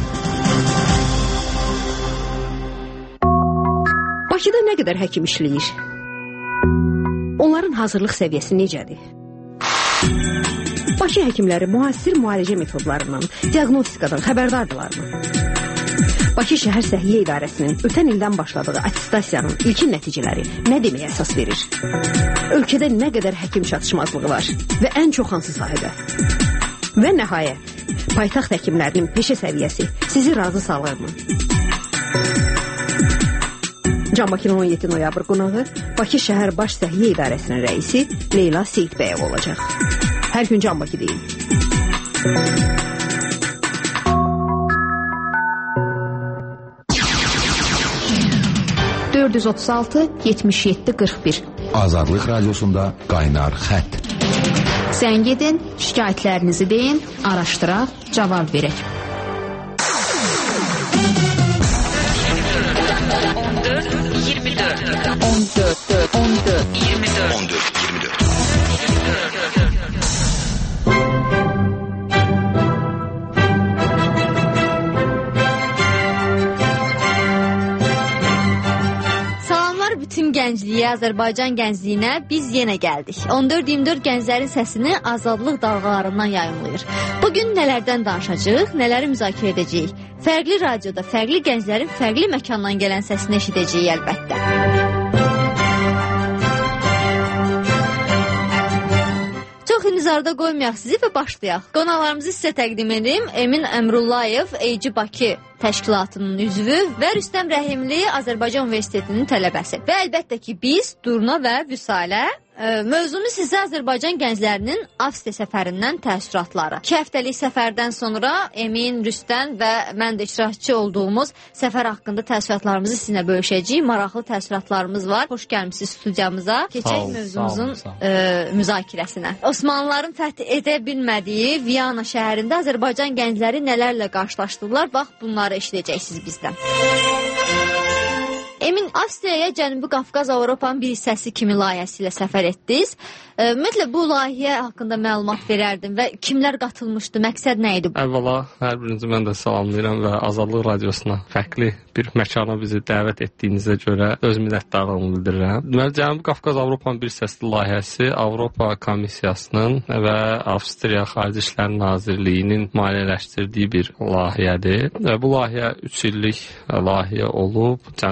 Bakıda nə qədər həkim işləyir? Onların hazırlıq səviyyəsi necədir? Bakı həkimləri müasir müalicə metodlarından, diaqnostikadan xəbərdardırlarmı? Bakı Şəhər Səhiyyə İdarəsinin ötən ildən başladığı attestasiyanın ilkin nəticələri nə deməyə əsas verir? Ölkədə nə qədər həkim çatışmazlığı var və ən çox hansı sahədə? Və nəhayət, paytaxt həkimlərinin peşə səviyyəsi sizi razı salırmı? Can Bakının 17 noyabr qonağı Bakı Şəhər Baş Səhiyyə İdarəsinin rəisi Leyla Seyidbəyov olacaq. Hər gün Can Bakı deyil. 436-77-41 Azadlıq Radiosunda qaynar xətt. Zəng edin, şikayətlərinizi deyin, araşdıraq, cavab verək. 14-24 Bütün gəncliyə, Azərbaycan gəncliyinə biz yenə gəldik. 14-24 gənclərin səsini Azadlıq dalğalarından yayımlayır. Bugün nələrdən danışacağıq, nələri müzakirə edəcəyik? Fərqli radioda fərqli gənclərin fərqli məkandan gələn səsini eşidəcəyik əlbəttə. Çox intizarda qoymayaq sizi və başlayaq. Qonaqlarımızı sizə təqdim edim. Emin Əmrullayev, EYC Bakı təşkilatının üzvü və Rüstəm Rəhimli Azərbaycan Universitetinin tələbəsi. Və əlbəttə ki, biz Durna və Vüsalə mövzunu sizə Azərbaycan gənclərinin Avstriya səfərindən təəssüratları. 2 həftəlik səfərdən sonra Emin, Rüstəm və mən də iştirakçı olduğumuz səfər haqqında təəssüratlarımızı sizinlə bölüşəcəyik. Maraqlı təəssüratlarımız var. Xoş gəlmişsiniz studiyamıza. Keçək mövzumuzun müzakirəsinə. Osmanlıların fəth edə bilmədiyi Viyana şəhərində Azərbaycan gəncləri nələrlə qarşılaşdılar? Bax, bunları eşidəcəksiniz bizdən. Emin, Avstriyaya Cənubi Qafqaz Avropanın bir hissəsi kimi layihəsi ilə səfər etdiniz. Ümumiyyətlə, bu layihə haqqında məlumat verərdim və kimlər qatılmışdı, məqsəd nə idi? Əvvəla, hər birinizi mən də salamlayıram və Azadlıq Radiosuna fərqli bir məkana bizi dəvət etdiyinizə görə öz minnətdarlığımı bildirirəm. Deməli, Cənubi Qafqaz Avropanın bir hissəsi layihəsi Avropa Komissiyasının və Avstriya Xarici İşlər Nazirliyinin maliyyələşdirdiyi bir layihədir. Və bu layihə 3 illik layihə olub. Cənubi Qafqaz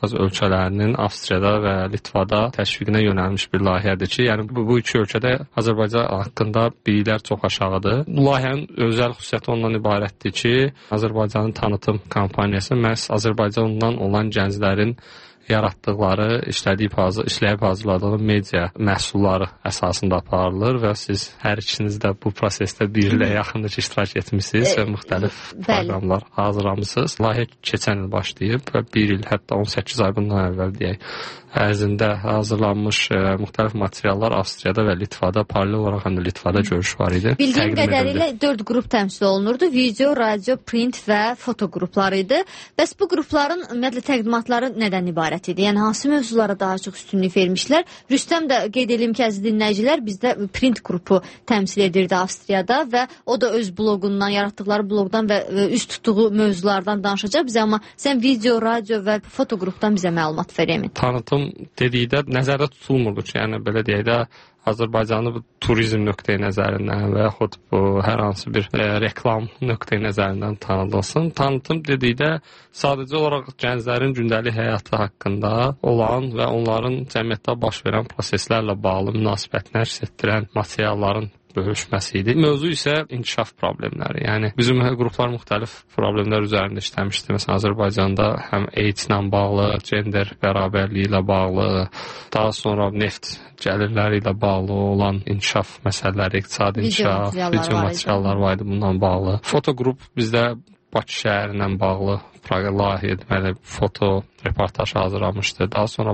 Qafqaz ölkələrinin Avstriyada və Litvada təşviqinə yönəlmiş bir layihədir ki, yəni bu iki ölkədə Azərbaycan haqqında biliklər çox aşağıdır. Bu layihənin özəl xüsusiyyəti ondan ibarətdir ki, Azərbaycanın tanıtım kampaniyası məhz Azərbaycandan olan gənclərin yaratdıqları, işləyib hazırladığı media məhsulları əsasında aparılır və siz hər ikiniz də bu prosesdə bir ilə yaxındır ki, iştirak etmişsiniz və müxtəlif proqramlar hazırlamısınız. Layihə keçən il başlayıb və bir il, hətta 18 ay bundan əvvəl deyək, ərzində hazırlanmış müxtəlif materiallar Avstriyada və Litvada, paralel olaraq həm də Litvada görüş var idi. Bildiyim qədərilə 4 qrup təmsil olunurdu. Video, radio, print və foto qrupları idi. Bəs bu qrupların ümumiyyətlə təqdimatları nədən ibarət idi? Yəni hansı mövzulara daha çox üstünlük vermişlər? Rüstəm də qeyd edelim ki, əziz dinləyicilər, bizdə print qrupu təmsil edirdi Avstriyada və o da öz bloqundan, yaratdıqları bloqdan və üst tutduğu mövzulardan danışacaq bizə, amma sən video, radio və foto qrupdan bizə məlumat ver, Emin. Tanıtım dedikdə nəzərdə tutulmurdu ki, yəni belə deyək də Azərbaycanı bu turizm nöqteyi nəzərindən və yaxud bu hər hansı bir reklam nöqteyi nəzərindən tanıdılsın. Tanıtım dedikdə sadəcə olaraq gənclərin gündəlik həyatı haqqında olan və onların cəmiyyətdə baş verən proseslərlə bağlı münasibətini əks etdirən materialların bölüşməsi idi. Mövzu isə inkişaf problemləri. Yəni bizim qruplar müxtəlif problemlər üzərində işləmişdi. Məsələn, Azərbaycanda həm AIDS-lə bağlı, gender bərabərliyi ilə bağlı, daha sonra neft gəlirləri ilə bağlı olan inkişaf məsələləri, iqtisadi inkişaf, video materiallar var idi bundan bağlı. Fotogrup bizdə Bakı şəhərinə bağlı layihə, deməli, foto reportaj hazırlamışdı. Daha sonra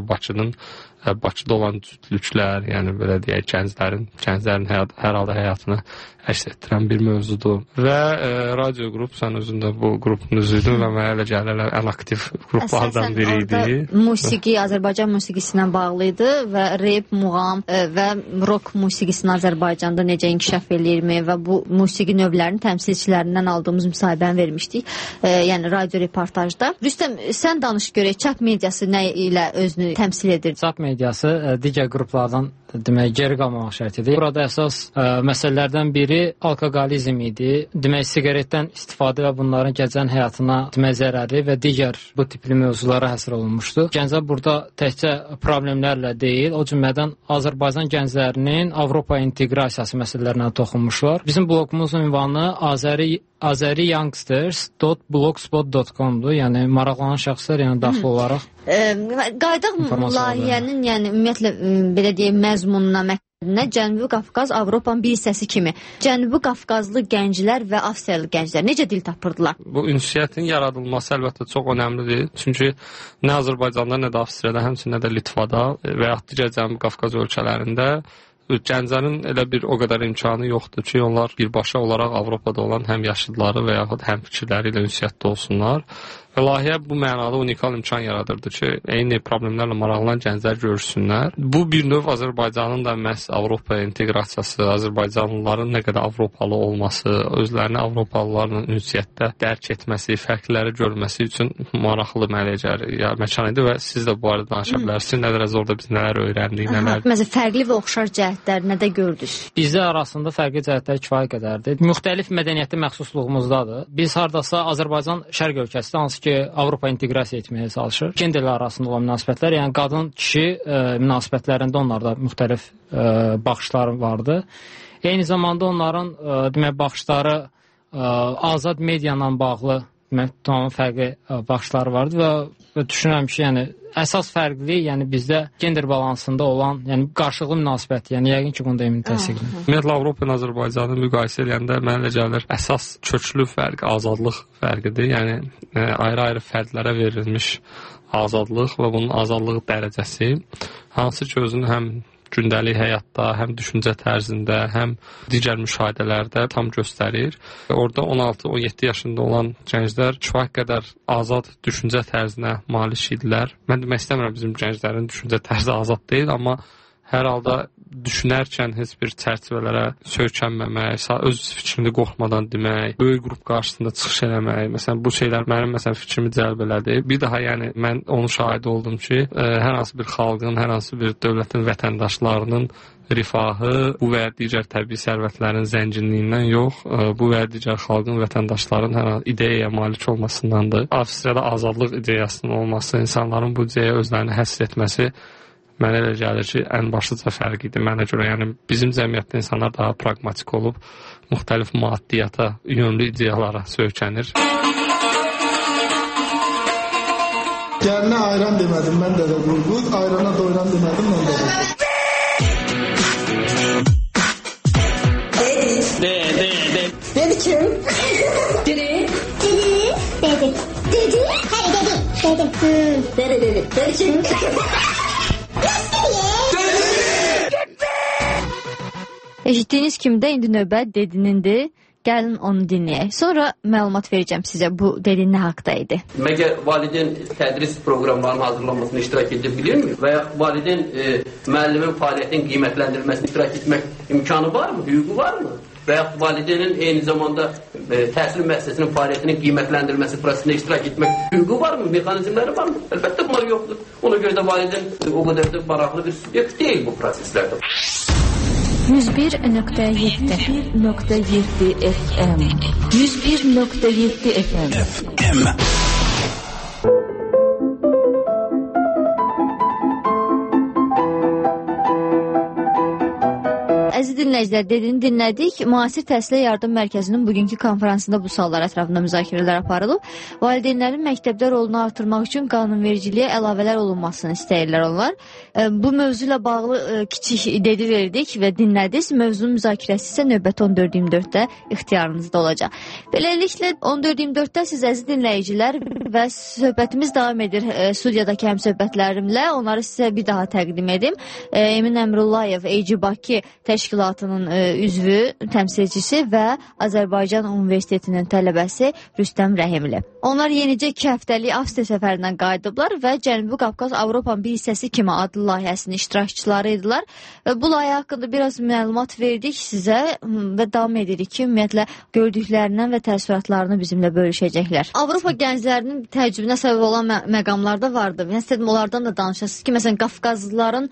Bakıda olan cütlüklər, yəni belə deyək, gənclərin hər halda həyatını əks etdirən bir mövzudur. Və radio qrup, sən özündə bu qrupun üzvüydün və mənə elə gəlir ən aktiv qruplardan biri idi. Əsasən orada musiqi, Azərbaycan musiqisinə bağlı idi və rap, muğam və rock musiqisini Azərbaycanda necə inkişaf eləyirmi və bu musiqi növlərinin təmsilçilərindən aldığımız müsahibəni vermişdik. Yəni radio reportajda. Rüstəm, sən danış görək, çap mediası nə ilə özünü təmsil edir? Çap mediası digər qruplardan demək, geri qalmamaq şərtidir. Burada əsas məsələlərdən biri alkoqolizm idi. Demək, siqaretdən istifadə və bunların gənclərin həyatına demək, zərəri və digər bu tipli mövzulara həsr olunmuşdu. Gənclər burada təkcə problemlərlə deyil, o cümlədən Azərbaycan gənclərinin Avropa inteqrasiyası məsələlərinə toxunmuşlar. Bizim bloqumuzun ünvanı azeriyoungsters.blogspot.com-dur. Yəni maraqlanan şəxslər daxil olaraq qaydaq layihənin, yəni ümumiyyətlə belə deyək, məzmununa, məqsədinə Cənubi Qafqaz Avropanın bir hissəsi kimi Cənubi Qafqazlı gənclər və Avstriyalı gənclər necə dil tapırdılar? Bu ünsiyyətin yaradılması əlbəttə çox önəmlidir. Çünki nə Azərbaycanda, nə də Avstriyada, həmçinin nə də Litvada və ya digər Cənubi Qafqaz ölkələrində gənclərin elə bir o qədər imkanı yoxdur ki, onlar birbaşa olaraq Avropada olan həm yaşıdları və yaxud həm fikirləri ilə ünsiyyətdə olsunlar. Və layihə bu mənada unikal imkan yaradırdı ki, eyni problemlərlə maraqlanan gənclər görüşsünlər. Bu bir növ Azərbaycanın da məhz Avropa inteqrasiyası, Azərbaycanlıların nə qədər Avropalı olması, özlərini Avropalılarla ünsiyyətdə dərk etməsi, fərqləri görməsi üçün maraqlı məkan idi və siz də bu arada danışa bilərsiniz. Nə dərəcə orada biz nələr öyrəndik, nələr... Məsələn, fərqli və oxşar cəhətlər nədə gördünüz? Bizdə arasında fərqli cəhətlər kifayət qədərdir. Müxtəlif mədəniyyətli məxsusluğumuzdadır. Biz hardasa Azərbaycan şərq ölkəsində hansı ki, Avropa inteqrasiya etməyə çalışır. Genderlər arasında olan münasibətlər, yəni qadın-kişi münasibətlərində onlarda müxtəlif baxışlar vardı. Eyni zamanda onların demək, baxışları azad mediyanla bağlı tamam fərqli baxışları vardı və düşünürəm ki, yəni əsas fərqli, yəni bizdə gender balansında olan, yəni qarşılıqlı münasibət, yəni yəqin ki, bunda emin təsdiqləyir. Ümumiyyətlə Avropa ilə Azərbaycanı müqayisə edəndə mənə gəlir əsas köklü fərq azadlıq fərqidir. Yəni ayrı-ayrı fərdlərə verilmiş azadlıq və bunun azadlıq dərəcəsi hansı ki, özünü həm gündəlik həyatda, həm düşüncə tərzində, həm digər müşahidələrdə tam göstərir. Orada 16-17 yaşında olan gənclər kifayət qədər azad düşüncə tərzinə malik idilər. Mən demək istəmirəm bizim gənclərin düşüncə tərzi azad deyil, amma hər halda düşünərkən heç bir çərçivələrə söykənməmək, öz fikrini qorxmadan demək, böyük qrup qarşısında çıxış eləmək, məsələn bu şeylər mənim fikrimi cəlb elədi. Bir daha yəni mən onun şahidi oldum ki, hər hansı bir xalqın, hər hansı bir dövlətin vətəndaşlarının rifahı bu və ya digər təbii sərvətlərin zənginliyindən yox, bu və ya digər xalqın, vətəndaşların hər hansı ideyaya malik olmasındandır. Avstriyada azadlıq ideyasının olması, insanların bu ideyaya özlərini həsr etməsi mənə elə gəlir ki, ən başlıca fərq idi. Mənə görə yəni bizim cəmiyyətdə insanlar daha praqmatik olub, müxtəlif maddiyyata, yönlü ideyalara söykənir. Gəlinə ayran demədim, mən Dədə Qorqud, ayrana doyuran demədim, mən Dədə Qorqud. Dedi kim? Dedi. Dedi. Dedi. Hayır dedi. Dedi. Dedi kim? Eşitdiyiniz kimi də indi növbət dedinindir. Gəlin onu dinləyək. Sonra məlumat verəcəm sizə bu dediyin nə haqda idi. Məgər valideyn tədris proqramlarının hazırlanmasına iştirak edə bilirmi? Və ya valideyn müəllimin fəaliyyətinin qiymətləndirilməsini iştirak etmək imkanı varmı? Hüququ varmı? Və ya valideynin eyni zamanda təhsil müəssisəsinin fəaliyyətinin qiymətləndirilməsi prosesində iştirak etmək hüququ varmı? Mexanizmləri varmı? Əlbəttə bunlar yoxdur. Ona görə də valideyn o qədər də maraqlı bir subyekt deyil bu proseslərdə. 101.7 FM 101.7 FM Əziz dinləyicilər, dediyini dinlədik. Müasir Təhsilə Yardım Mərkəzinin bugünkü konferansında bu suallar ətrafında müzakirələr aparılıb. Valideynlərin məktəbdə rolunu artırmaq üçün qanunvericiliyə əlavələr olunmasını istəyirlər onlar. Bu mövzu ilə bağlı kiçik dedi verdik və dinlədik. Mövzunun müzakirəsi isə növbəti 14:24-də ixtiyarınızda olacaq. Beləliklə 14:24-də siz əziz dinləyicilər və söhbətimiz davam edir studiyadakı həmsöhbətlərimlə. Onları sizə bir daha təqdim edim. Emin Əmrullayev, AG Bakı təşkilatının üzvü, təmsilçisi və Azərbaycan Universitetinin tələbəsi Rüstəm Rəhimli. Onlar yenicə 2 həftəlik Avstriya səfərindən qayıdıblar və Cənubi Qafqaz Avropanın bir hissəsi kimi adlı layihəsinin iştirakçıları idilər. Bu layihə haqqında biraz məlumat verdik sizə və davam edirik ki, ümumiyyətlə gördüklərindən və təəssüratlarını bizimlə bölüşəcəklər. Avropa gənclərinin təəccübünə səbəb olan məqamlar da vardı. Mən istədim onlardan da danışasınız ki, məsələn Qafqazlıların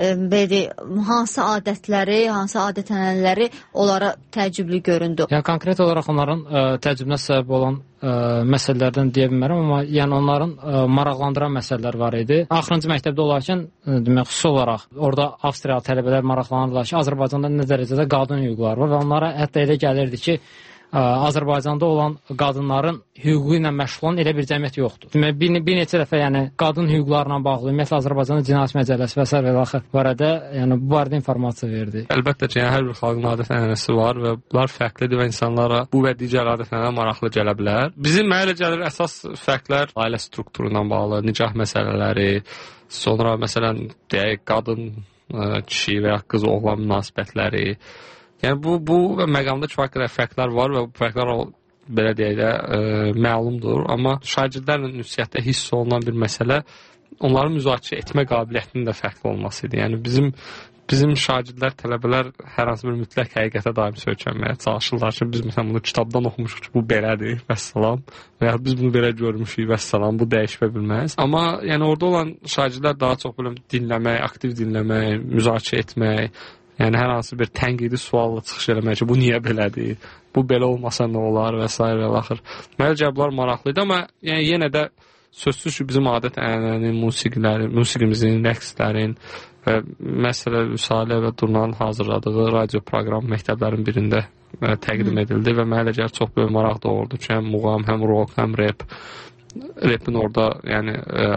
hansı adətləri, hansı adət-ənənələri onlara təəccüblü göründü? Yəni konkret olaraq onların təəccübünə səbəb olan məsələlərdən deyə bilmərəm, amma yəni onların maraqlandıran məsələlər var idi. Axırıncı məktəbdə olarkən demək xüsusi olaraq orada Avstriyalı tələbələr maraqlanırlar ki, Azərbaycanda nə dərəcədə qadın hüquqları var və onlara hətta elə gəlirdi ki, Azərbaycanda olan qadınların hüququ ilə məşğul olan elə bir cəmiyyət yoxdur. Demək, bir neçə dəfə yəni qadın hüquqlarına bağlı, ümumiyyətlə Azərbaycanın cinayət məcəlləsi və s. və axır barədə yəni bu barədə informasiya verdi. Əlbəttə ki, yəni, hər bir xalqın adət-ənənəsi var və bunlar fərqlidir və insanlara bu və digər adət-ənənələr maraqlı gələ bilər. Bizim mənə elə gəlir əsas fərqlər ailə strukturu ilə bağlı, nikah məsələləri, sonra məsələn deyək qadın, kişi və ya qız oğlan münasibətləri. Yəni bu məqamda kifayət qədər fərqlər var və bu fərqlər belə deyək də məlumdur, amma şagirdlərlə ünsiyyətdə hiss olunan bir məsələ onların müzakirə etmə qabiliyyətinin də fərqli olması idi. Yəni bizim şagirdlər, tələbələr hər hansı bir mütləq həqiqətə daim söykənməyə çalışırlar ki, biz məsələn bunu kitabdan oxumuşuq ki, bu belədir, vəssalam, və ya biz bunu belə görmüşük, vəssalam, bu dəyişmə bilməz. Amma yəni orada olan şagirdlər daha çox belə dinləmək, aktiv dinləmək, müzakirə etmək, yəni hər hansı bir tənqidi sualla çıxış eləmək ki, bu niyə belədir, bu belə olmasa nə olar və s. və axır. Mənə cavablar maraqlı idi, amma yəni yenə də sözsüz ki, bizim adət-ənənənin, musiqimizin, rəqslərin və məsələ Vüsalə və Durnanın hazırladığı radio proqram məktəblərin birində təqdim edildi və mənə gəlir çox böyük maraq doğurdu ki, həm muğam, həm rock, həm rap. Rapin orada yəni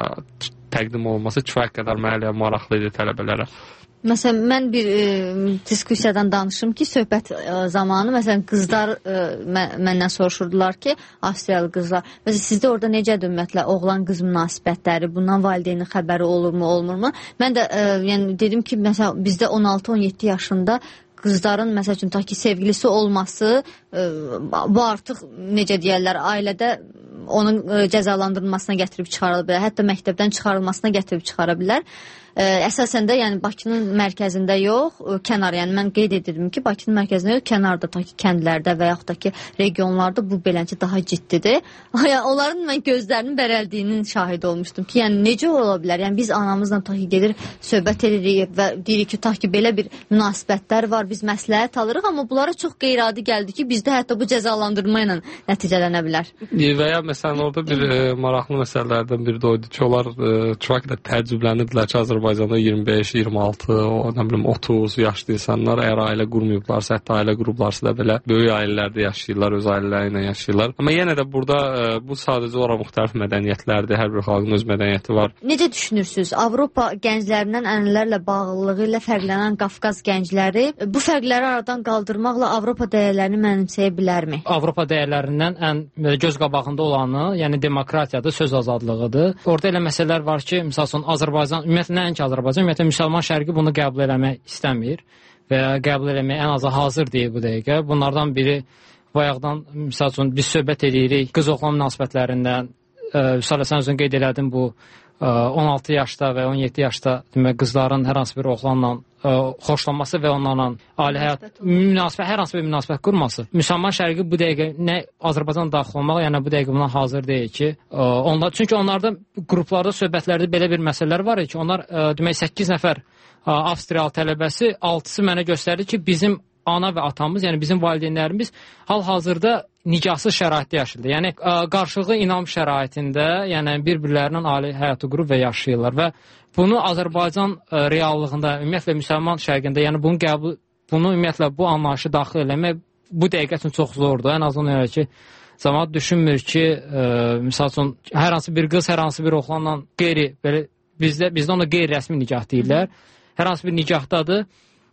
təqdim olunması kifayət qədər mənə maraqlı idi tələbələrə. Məsələn, mən bir diskussiyadan danışım ki, söhbət zamanı, məsələn, qızlar məndən soruşurdular ki, Avstriyalı qızlar, məsələn, sizdə orada necədir ümumiyyətlə oğlan-qız münasibətləri, bundan valideynin xəbəri olurmu, olmurmu? Mən də yəni, dedim ki, məsələn, bizdə 16-17 yaşında qızların, məsəl üçün, ta ki, sevgilisi olması, bu artıq, necə deyərlər, ailədə onun cəzalandırılmasına gətirib çıxara bilər, hətta məktəbdən çıxarılmasına gətirib çıxara bilər. Əsasən də yəni Bakının mərkəzində yox, kənar, yəni mən qeyd edirdim ki, Bakının mərkəzində yox, kənarda ta ki kəndlərdə və yaxud da ki regionlarda bu beləncə daha ciddidir. Onların mən gözlərinin bərəldiyinin şahidi olmuşdum ki, yəni necə ola bilər? Yəni biz anamızla ta ki gedir, söhbət edirik və deyirik ki, ta ki belə bir münasibətlər var, biz məsləhət alırıq, amma bunlara çox qeyri-adi gəldi ki, bizdə hətta bu cəzalandırma ilə nəticələnə bilər. Və ya məsələn orada bir maraqlı məsələlərdən biri də oydu ki, onlar çox da təəccüblənirdilər ki, Azərbaycanda 25, 26, nə bilim 30 yaşlı insanlar əgər ailə qurmayıblarsa, hətta ailə qurublarsa da belə böyük ailələrdə yaşayırlar, öz ailələri ilə yaşayırlar. Amma yenə də burada bu sadəcə olaraq müxtəlif mədəniyyətlərdir, hər bir xalqın öz mədəniyyəti var. Necə düşünürsünüz? Avropa gənclərindən ənənələrlə bağlılığı ilə fərqlənən Qafqaz gəncləri bu fərqləri aradan qaldırmaqla Avropa dəyərlərini mənimsəyə bilərmi? Avropa dəyərlərindən ən göz qabağında olanı, yəni demokratiyadır, söz azadlığıdır. Orada elə məsələlər var ki, məsəl üçün Azərbaycan, ümumiyyətlə nəinki Azərbaycan, ümumiyyətlə müsəlman şərqi bunu qəbul eləmək istəmir və ya qəbul eləməyə ən azı hazır deyil bu dəqiqə. Bunlardan biri bayaqdan, məsəl üçün biz söhbət edirik qız-oğlan münasibətlərindən, sən özün qeyd elədin bu 16 yaşda və 17 yaşda demək, qızların hər hansı bir oğlanla xoşlanması və onlarla ali həyat münasibət, hər hansı bir münasibət qurması. Müsəlman şərqi bu dəqiqə nə Azərbaycan daxil olmaq, yəni bu dəqiqə buna hazır deyil ki, çünki onlarda qruplarda, söhbətlərdə belə bir məsələlər var ki, onlar demək 8 nəfər Avstriyalı tələbəsi 6-sı mənə göstərdi ki, bizim ana və atamız, yəni bizim valideynlərimiz hal-hazırda nikahsız şəraitdə yaşayırlar. Yəni qarşılıqlı inam şəraitində, yəni bir-birlərinin ali həyatı qurub və yaşayırlar və bunu Azərbaycan reallığında, ümumiyyətlə müsəlman şərqində, yəni bunu ümumiyyətlə bu anlayışı daxil eləmək bu dəqiqə üçün çox zordur. Ən azından elə ki, cəmaət düşünmür ki, məsəl üçün hər hansı bir qız, hər hansı bir oğlanla belə bizdə ona qeyri-rəsmi nikah deyirlər. Hər hansı bir nikahdadır.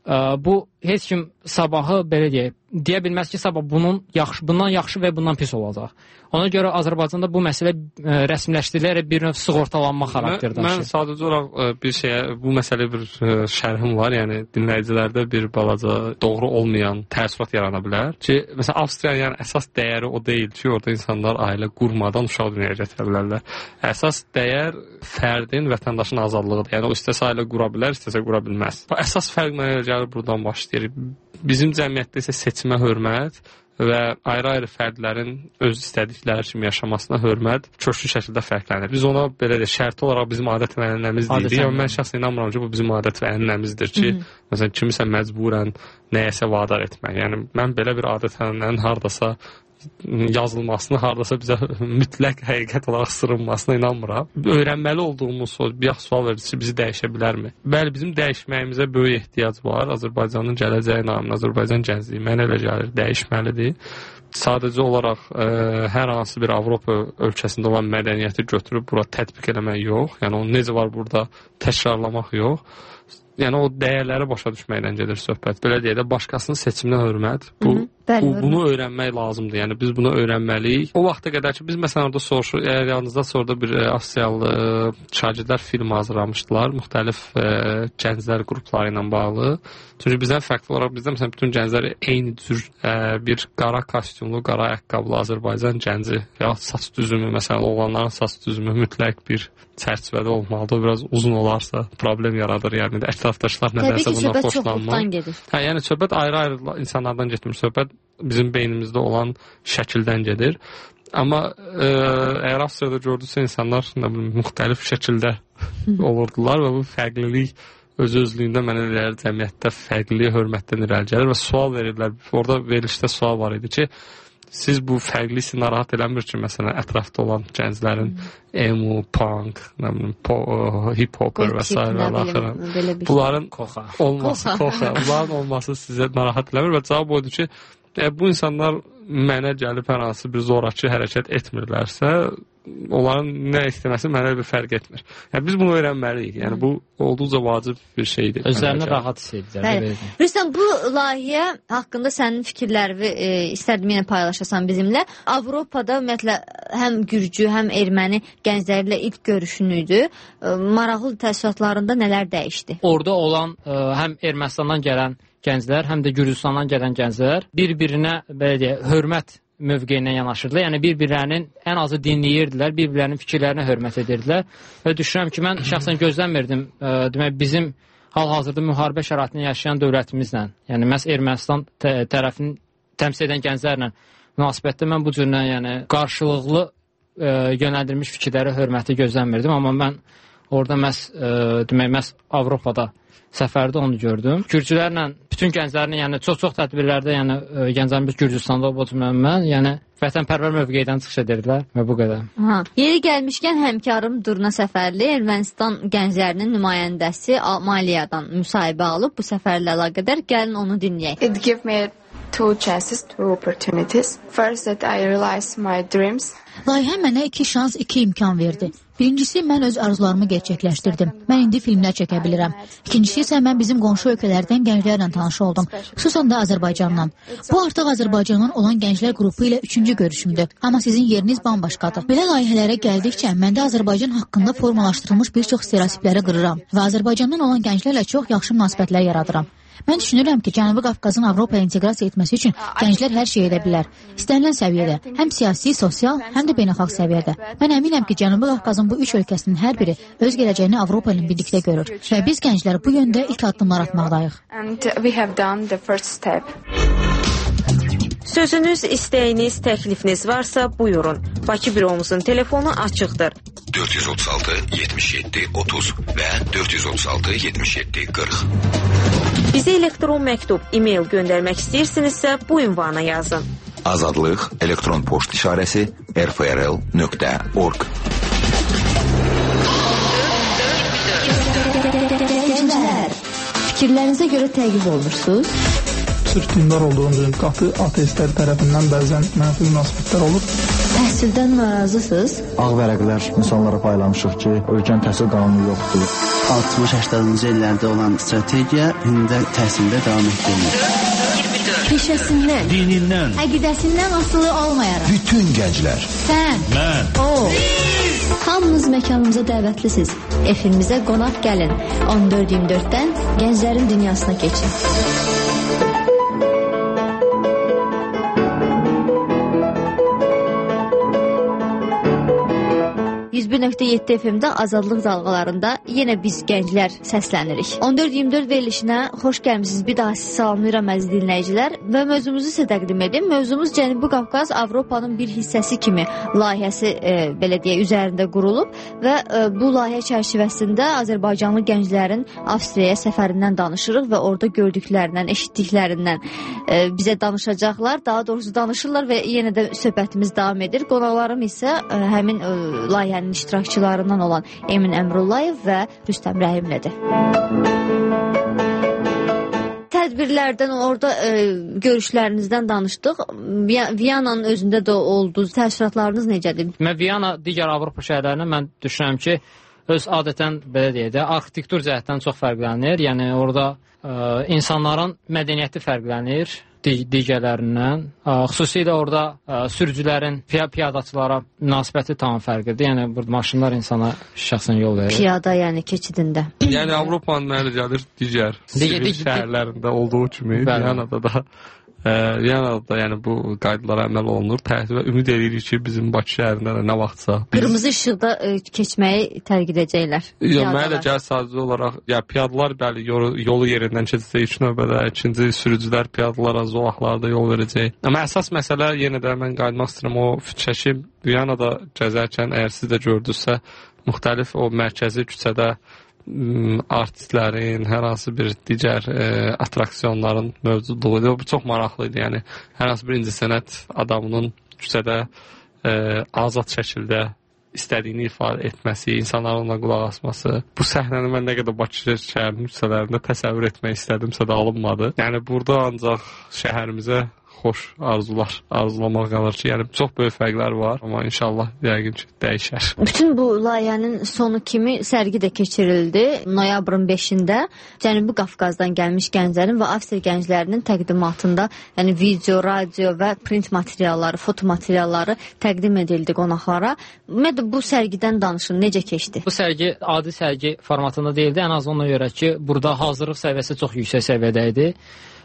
Bu heç kim sabahı belə deyə bilməz ki, sabah bundan yaxşı və bundan pis olacaq. Ona görə Azərbaycanda bu məsələ rəsmiləşdirilərək bir növ sığortalanma xarakteri daşıyır. Mən sadəcə olaraq bu məsələ bir şərhim var. Yəni dinləyicilərdə bir balaca doğru olmayan təəssürat yarana bilər ki, məsələn Avstriyanın yəni əsas dəyəri o deyil ki, orada insanlar ailə qurmadan uşaq dünyaya gətirə bilərlər. Əsas dəyər fərdin, vətəndaşın azadlığıdır. Yəni o istəsə ailə qura bilər, istəsə qura bilməz. Əsas fərq mənə gəlir buradan başlayır. Bizim cəmiyyətdə isə seçimə hörmət və ayrı-ayrı fərdlərin öz istədikləri kimi yaşamasına hörmət köklü şəkildə fərqlənir. Biz ona belə də şərti olaraq bizim adət və ənənəmiz deyirik. Amma mən şəxsən inanmıram ki, bu bizim adət və ənənəmizdir ki, məsələn kimisə məcburən nəyəsə vadar etmək. Yəni mən belə bir adət ənənənin hardasa yazılmasını, hardasa bizə mütləq həqiqət olaraq sırınmasına inanmıram. Öyrənməli olduğumuz bir sual verir ki, bizi dəyişə bilərmi? Bəli, bizim dəyişməyimizə böyük ehtiyac var. Azərbaycanın gələcəyi namına, Azərbaycan gəncliyi mənə elə gəlir, dəyişməlidir. Sadəcə olaraq hər hansı bir Avropa ölkəsində olan mədəniyyəti götürüb bura tətbiq eləmək yox. Yəni onu necə var burada təkrarlamaq yox. Yəni o dəyərləri başa düşməkdən gedir söhbət. Belə deyək də başqasının seçiminə hörmət. Bunu öyrənmək lazımdır. Yəni biz bunu öyrənməliyik. O vaxta qədər ki biz məsələn orada yanınızda sonra bir Avstriyalı şagirdlər film hazırlamışdılar. Müxtəlif gənclər qrupları ilə bağlı. Çünki bizdən fərqli olaraq bizdə məsələn bütün gənclər eyni cür bir qara kostyumlu, qara ayaqqabılı Azərbaycan gənci ya saç düzümü məsələn oğlanların saç düzümü mütləq bir çərçivədə olmalıdır. O biraz uzun olarsa problem yaradır. Yəni ətrafdaşlar nədənsə bundan xoşlanmır. Yəni söhbət ayrı-ayrı insanlardan getmir. Söhbət bizim beynimizdə olan şəkildən gedir. Amma əgər Avstriyada gördüksə insanlar müxtəlif şəkildə olurdular və bu fərqlilik öz-özlüyündə mənə elə cəmiyyətdə fərqli hörmətdən irəli gəlir və sual verirlər. Orada verilişdə sual var idi ki, siz bu fərqli hissi narahat eləmir ki, məsələn, ətrafda olan gənclərin emo, punk, hip-hopper və s. Bunların olması sizə narahat eləmir və cavab oydu ki, bu insanlar mənə gəlib hər hansı bir zorakı hərəkət etmirlərsə, onların nə etməsi mənə bir fərq etmir. Yəni biz bunu öyrənməliyik. Yəni bu olduqca vacib bir şeydir. Özlərini rahat hiss edirlər. Rüstəm, bu layihə haqqında sənin fikirlərini istərdim yenə paylaşasan bizimlə. Avropada ümumiyyətlə həm gürcü, həm erməni gənclərlə ilk görüşün idi. Maraqlı təəssüratlarında nələr dəyişdi? Orada olan həm Ermənistandan gələn gənclər, həm də Gürcüstandan gələn gənclər bir-birinə belə deyək, hörmət mövqeyindən yanaşırdılar. Yəni bir-birlərinin ən azı dinləyirdilər, bir-birlərinin fikirlərinə hörmət edirdilər. Və düşünürəm ki, mən şəxsən gözləmirdim, demək bizim hal-hazırda müharibə şəraitində yaşayan dövlətimizlə, yəni məhz Ermənistan tərəfini təmsil edən gənclərlə münasibətdə mən bu cürlə yəni qarşılıqlı yönəldirilmiş fikirlərə hörməti gözləmirdim, amma mən orada məhz Avropada səfərdə onu gördüm. Gürcülərlə bütün gənclərin, yəni çox tədbirlərdə, yəni gənclərimiz Gürcüstanda olmayan, yəni vətənpərvər mövqeyidən çıxış edirdilər və bu qədər. Yeri gəlmişkən həmkarım Durna Səfərli Ermənistan gənclərinin nümayəndəsi Maliyadan müsahibə alıb bu səfərlə əlaqədar. Gəlin onu dinləyək. It gave me two chances, two opportunities. First that I realized my dreams. Layihə mənə 2 şans, 2 imkan verdi. Birincisi, mən öz arzularımı gerçəkləşdirdim. Mən indi filmlər çəkə bilirəm. İkincisi isə mən bizim qonşu ölkələrdən gənclərlə tanış oldum. Xüsusən də Azərbaycandan. Bu artıq Azərbaycandan olan gənclər qrupu ilə 3-cü görüşümdür. Amma sizin yeriniz bambaşqadır. Belə layihələrə gəldikcə məndə Azərbaycan haqqında formalaşdırılmış bir çox stereotipləri qırıram və Azərbaycandan olan gənclərlə çox yaxşı münasibətlər yaradıram. Mən düşünürəm ki, Cənubi Qafqazın Avropaya inteqrasiya etməsi üçün gənclər hər şey edə bilər. İstənilən səviyyədə, həm siyasi, sosial, həm də beynəlxalq səviyyədə. Mən əminəm ki, Cənubi Qafqazın bu 3 ölkəsinin hər biri öz gələcəyini Avropa ilə birlikdə görür və biz gənclər bu yöndə ilk addımlar atmaqdayıq. Sözünüz, istəyiniz, təklifiniz varsa buyurun. Bakı büromuzun telefonu açıqdır. 436 77 30 və 436 77 40. Bizə elektron məktub, e-mail göndərmək istəyirsinizsə bu ünvana yazın. Azadlıq elektron poçt işarəsi rfrl.org. Fikirlərinizə görə təqib olursunuz? Sırf dindar olduğunuz qatı ateistlər tərəfindən bəzən mənfi münasibətlər olur. Təhsildən narazısınız? Ağ vərəqlər insanlara paylamışıq ki, ölkənin təhsil qanunu yoxdur. 60-80-ci illərdə olan strategiya indi təhsildə davam etdirilir. Peşəsindən, dinindən, əqidəsindən asılı olmayaraq. Bütün gənclər. Sən, mən, o. Hamınız məkanımıza dəvətlisiniz. Efimizə qonaq gəlin. 14-24-dən gənclərin dünyasına keçin. 101.7 FM-də Azadlıq dalğalarında yenə biz gənclər səslənirik. 14-24 verilişinə xoş gəlmisiniz. Bir daha sizi salamlayıram əziz dinləyicilər və mövzumuzu sizə təqdim edim. Mövzumuz Cənubi Qafqaz Avropanın bir hissəsi kimi layihəsi belə deyə üzərində qurulub və bu layihə çərçivəsində Azərbaycanlı gənclərin Avstriyaya səfərindən danışırıq və orada gördüklərindən, eşitdiklərindən bizə danışacaqlar. Daha doğrusu danışırlar və yenə də söhbətimiz davam edir. Qonaqlarım isə həmin layihənin iştirakçılarından olan Emin Əmrullayev və Rüstəm Rəhimlidir. Tədbirlərdən, orada görüşlərinizdən danışdıq. Viyananın özündə də oldu. Təəssüratlarınız necədir? Viyana digər Avropa şəhərlərinə mən düşünürəm ki, öz adətən belə deyək də, arxitektur cəhətdən çox fərqlənir. Yəni orada insanların mədəniyyəti fərqlənir digərlərindən. Xüsusilə orada sürücülərin piyadaçılara münasibəti tam fərqlidir. Yəni burada maşınlar insana şəxsən yol verir. Piyada, yəni keçidində. Yəni Avropanın mənə gəlir digər sivil şəhərlərində olduğu kimi Viyanada da yəni bu qaydalara əməl olunur. Və ümid edirik ki, bizim Bakı şəhərində də nə vaxtsa qırmızı işıqda keçməyi tərk edəcəklər. Mənə də gəlir sadəcə olaraq, piyadalar bəli yolu yerindən keçəcək ilk növbədə, ikinci sürücülər piyadalara, zolaqlarda yol verəcək. Amma əsas məsələ yenə də mən qayıtmaq istəyirəm o fikirləşim. Viyanada gəzərkən əgər siz də gördünüzsə, müxtəlif o mərkəzi küçədə artistlərin, hər hansı bir digər atraksiyonların mövcudluğu idi. Bu çox maraqlı idi. Yəni hər hansı bir incəsənət adamının küçədə azad şəkildə istədiyini ifadə etməsi, insanların ona qulaq asması. Bu səhnəni mən nə qədər Bakı şəhərinin küçələrində təsəvvür etmək istədimsə də alınmadı. Yəni burada ancaq şəhərimizə xoş arzulamaq qalır ki, yəni çox böyük fərqlər var, amma inşallah yəqin ki, dəyişər. Bütün bu layihənin sonu kimi sərgi də keçirildi. Noyabrın 5-də Cənubi Qafqazdan gəlmiş gənclərin və Avstriya gənclərinin təqdimatında, yəni video, radio və print materialları, foto materialları təqdim edildi qonaqlara. Ümumiyyətlə bu sərgidən danışın, necə keçdi? Bu sərgi adi sərgi formatında deyildi, ən az ona görə ki, burada hazırlıq səviyyəsi çox yüksək səviyyədə idi.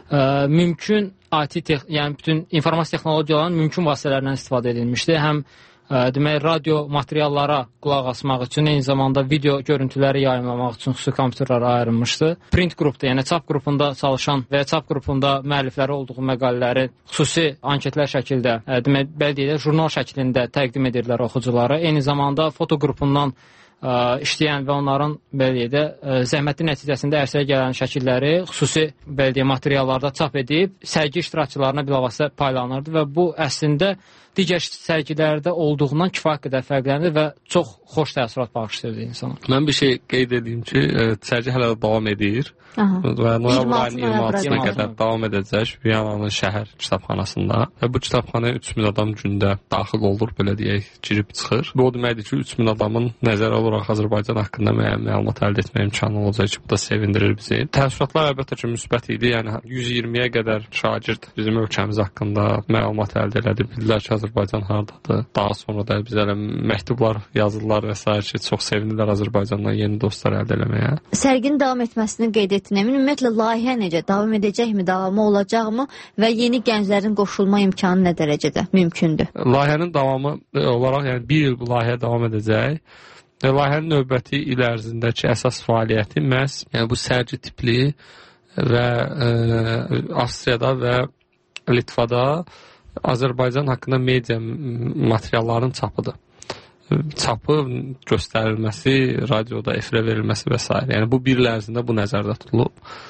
mümkün yəni bütün informasiya texnologiyalarının mümkün vasitələrindən istifadə edilmişdi. Həm demək, radio materiallara qulaq asmaq üçün, eyni zamanda video görüntüləri yayınlamaq üçün xüsusi kompüterlərə ayrılmışdı. Print qrupda, yəni çap qrupunda çalışan və ya çap qrupunda müəllifləri olduğu məqalələri xüsusi anketlər şəkildə, demək, bəlkə jurnal şəklində təqdim edirlər oxuculara. Eyni zamanda foto qrupundan işləyən və onların zəhmətli nəticəsində ərsəyə gələn şəkilləri xüsusi materiallarda çap edib sərgi iştirakçılarına bilavasitə paylanırdı və bu əslində digər sərgilərdə olduğundan kifayət qədər fərqlənir və çox xoş təəssürat bağışlayırdı insana. Mən bir şey qeyd edeyim ki, sərgi hələ də davam edir və noyabr ayının 26-sına qədər davam edəcək Viyananın şəhər kitabxanasında və bu kitabxanaya 3000 adam gündə daxil olur, belə deyək, girib çıxır. Bu o deməkdir ki, 3000 adamın nəzərə olaraq Azərbaycan haqqında müəyyən məlumat əldə etmə imkanı olacaq ki, bu da sevindirir bizi. Təəssüratlar əlbəttə ki, müsbət idi. Yəni 120-yə qədər şagird bizim ölkəmiz haqqında məlumat əldə elədi. Bildilər ki, Azərbaycan hardadır. Daha sonra da bizə məktublar yazırlar və s. ki, çox sevinirlər Azərbaycandan yeni dostlar əldə eləməyə. Sərginin davam etməsini qeyd etdin. Ümumiyyətlə layihə necə? Davam edəcəkmi? Davamı olacaqmı? Və yeni gənclərin qoşulma imkanı nə dərəcədə mümkündür? Layihənin davamı olaraq, yəni bir il bu layihə davam edəcək. Layihənin növbəti il ərzindəki əsas fəaliyyəti məhz bu sərgi tipli və Avstriyada və Litvada Azərbaycan haqqında media materialların çapıdır. Çapı göstərilməsi, radioda efirə verilməsi və s. Yəni bu bir il ərzində bu nəzərdə tutulub.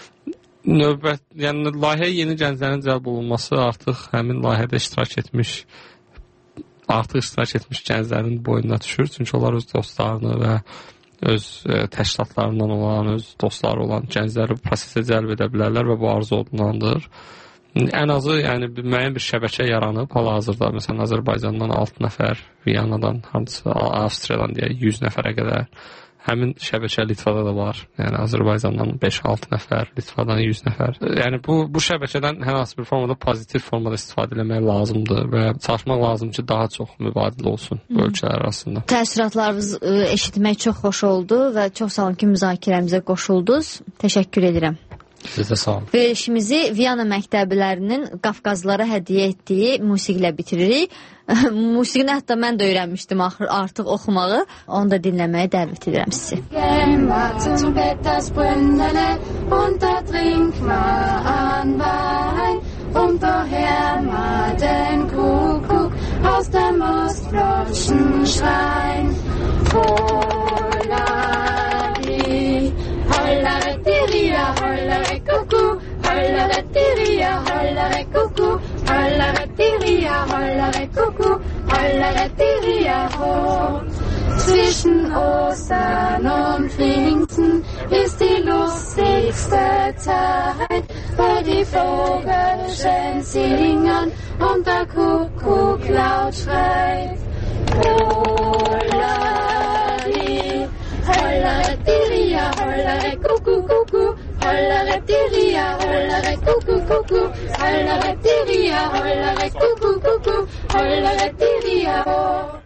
Yəni layihəyə yeni gənclərin cəlb olunması artıq həmin layihədə iştirak etmiş gənclərin boynuna düşür. Çünki onlar öz dostlarını və öz təşkilatlarından olan, öz dostları olan gəncləri prosesə cəlb edə bilərlər və bu arzu olunandır. Ən azı, yəni müəyyən bir şəbəkə yaranıb, hal-hazırda məsələn Azərbaycandan 6 nəfər, Viyanadan, Avstriyadan deyək 100 nəfərə qədər. Həmin şəbəkə Litvada da var. Yəni Azərbaycandan 5-6 nəfər, Litvadan 100 nəfər. Yəni bu şəbəkədən hər hansı bir formada pozitiv formada istifadə etmək lazımdır və çalışmaq lazım ki, daha çox mübadilə olsun bu ölkələr arasında. Təəssüratlarınız eşitmək çox xoş oldu və çox sağ olun ki, müzakirəmizə qoşuldunuz. Təşəkkür edirəm. Sizə sağ olun. Verilişimizi Viyana məktəblərinin Qafqazlara hədiyyə etdiyi musiqilə bitiririk. Musiqini hətta mən də öyrənmişdim artıq oxumağı. Onu da dinləməyə dəvət edirəm sizi. Hollare-tiria, hollare-cucu, hollare-tiria, hollare-cucu, hollare-tiria, hollare-cucu, hollare-tiria, ho. Zwischen Ostern und Pfingsten ist die lustigste Zeit, weil die Vogel schön singen und der Kuckuck laut schreit. Hollari, hollare-tiria, hollare-cucu-cucu, hollare-tiria, hollare-cucu-cucu, hollare-tiria, hollare-cucu-cucu, hollare-tiria, ho.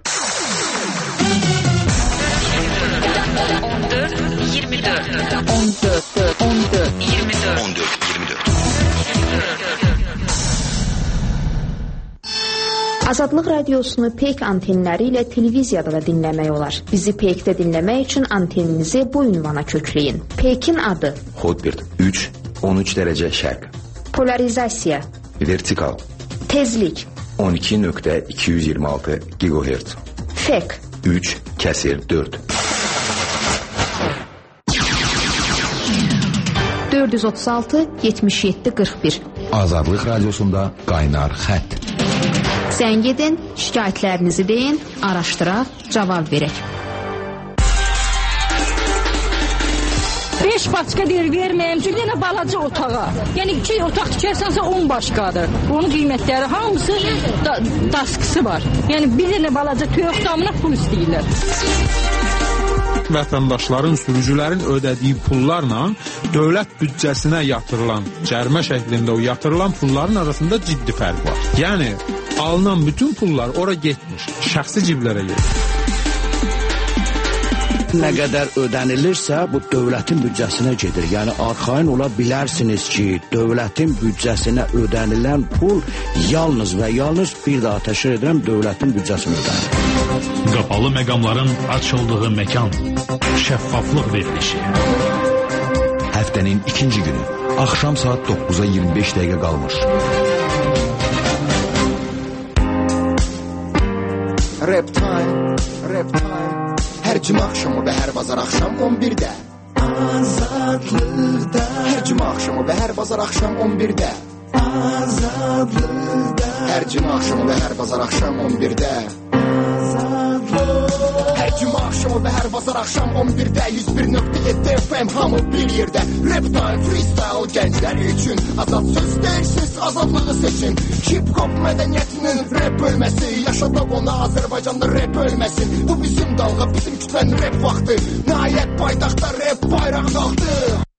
14-24. Azadlıq radiosunu PEK antenləri ilə televiziyada da dinləmək olar. Bizi PEK-də dinləmək üçün anteninizi bu ünvana kökləyin. PEK-in adı Hotbird 3, 13 dərəcə şərq. Polarizasiya Vertikal. Tezlik 12.226 GHz. FEK 3/4. 436-77-41. Azadlıq radiosunda qaynar xətt. Zəng edin, şikayətlərinizi deyin, araşdıraq, cavab verək. 5 başqa deyir verməyəm ki, yenə balaca otağa. Yəni 2 otaq tikərsənsə 10 başqadır. Onun qiymətləri hamısı daskısı var. Yəni bir dənə balaca toyuq damına pul istəyirlər. Vətəndaşların, sürücülərin ödədiyi pullarla dövlət büdcəsinə yatırılan, cərimə şəklində o yatırılan pulların arasında ciddi fərq var. Yəni alınan bütün pullar ora getmiş, şəxsi ciblərə gedir. Nə qədər ödənilirsə, bu dövlətin büdcəsinə gedir. Yəni arxayın ola bilərsiniz ki, dövlətin büdcəsinə ödənilən pul yalnız və yalnız bir daha təşkil edirəm dövlətin büdcəsinə ödənilir. Qapalı məqamların açıldığı məkan. Şəffaflıq verilişi. Həftənin ikinci günü, axşam saat 9-a 25 dəqiqə qalmış. Rap time, rap time. Hər cümə axşamı və hər bazar axşam 11-də. Azadlıqda. Hər cümə axşamı və hər bazar axşam 11-də. Azadlıqda. Hər cümə axşamı və hər bazar axşam 11-də. Hər cümə axşamı və hər bazar axşam 11-də 101.7 FM hamı bir yerdə. Rap time, freestyle gəncləri üçün azad söz deyirsiniz, azadlığı seçin. Hip-hop mədəniyyətinin rap bölməsi, yaşadaq ona Azərbaycanda rap ölməsin. Bu bizim dalğa, bizim kütlənin rap vaxtı. Nəhayət paytaxtda rap bayraq qalxdı.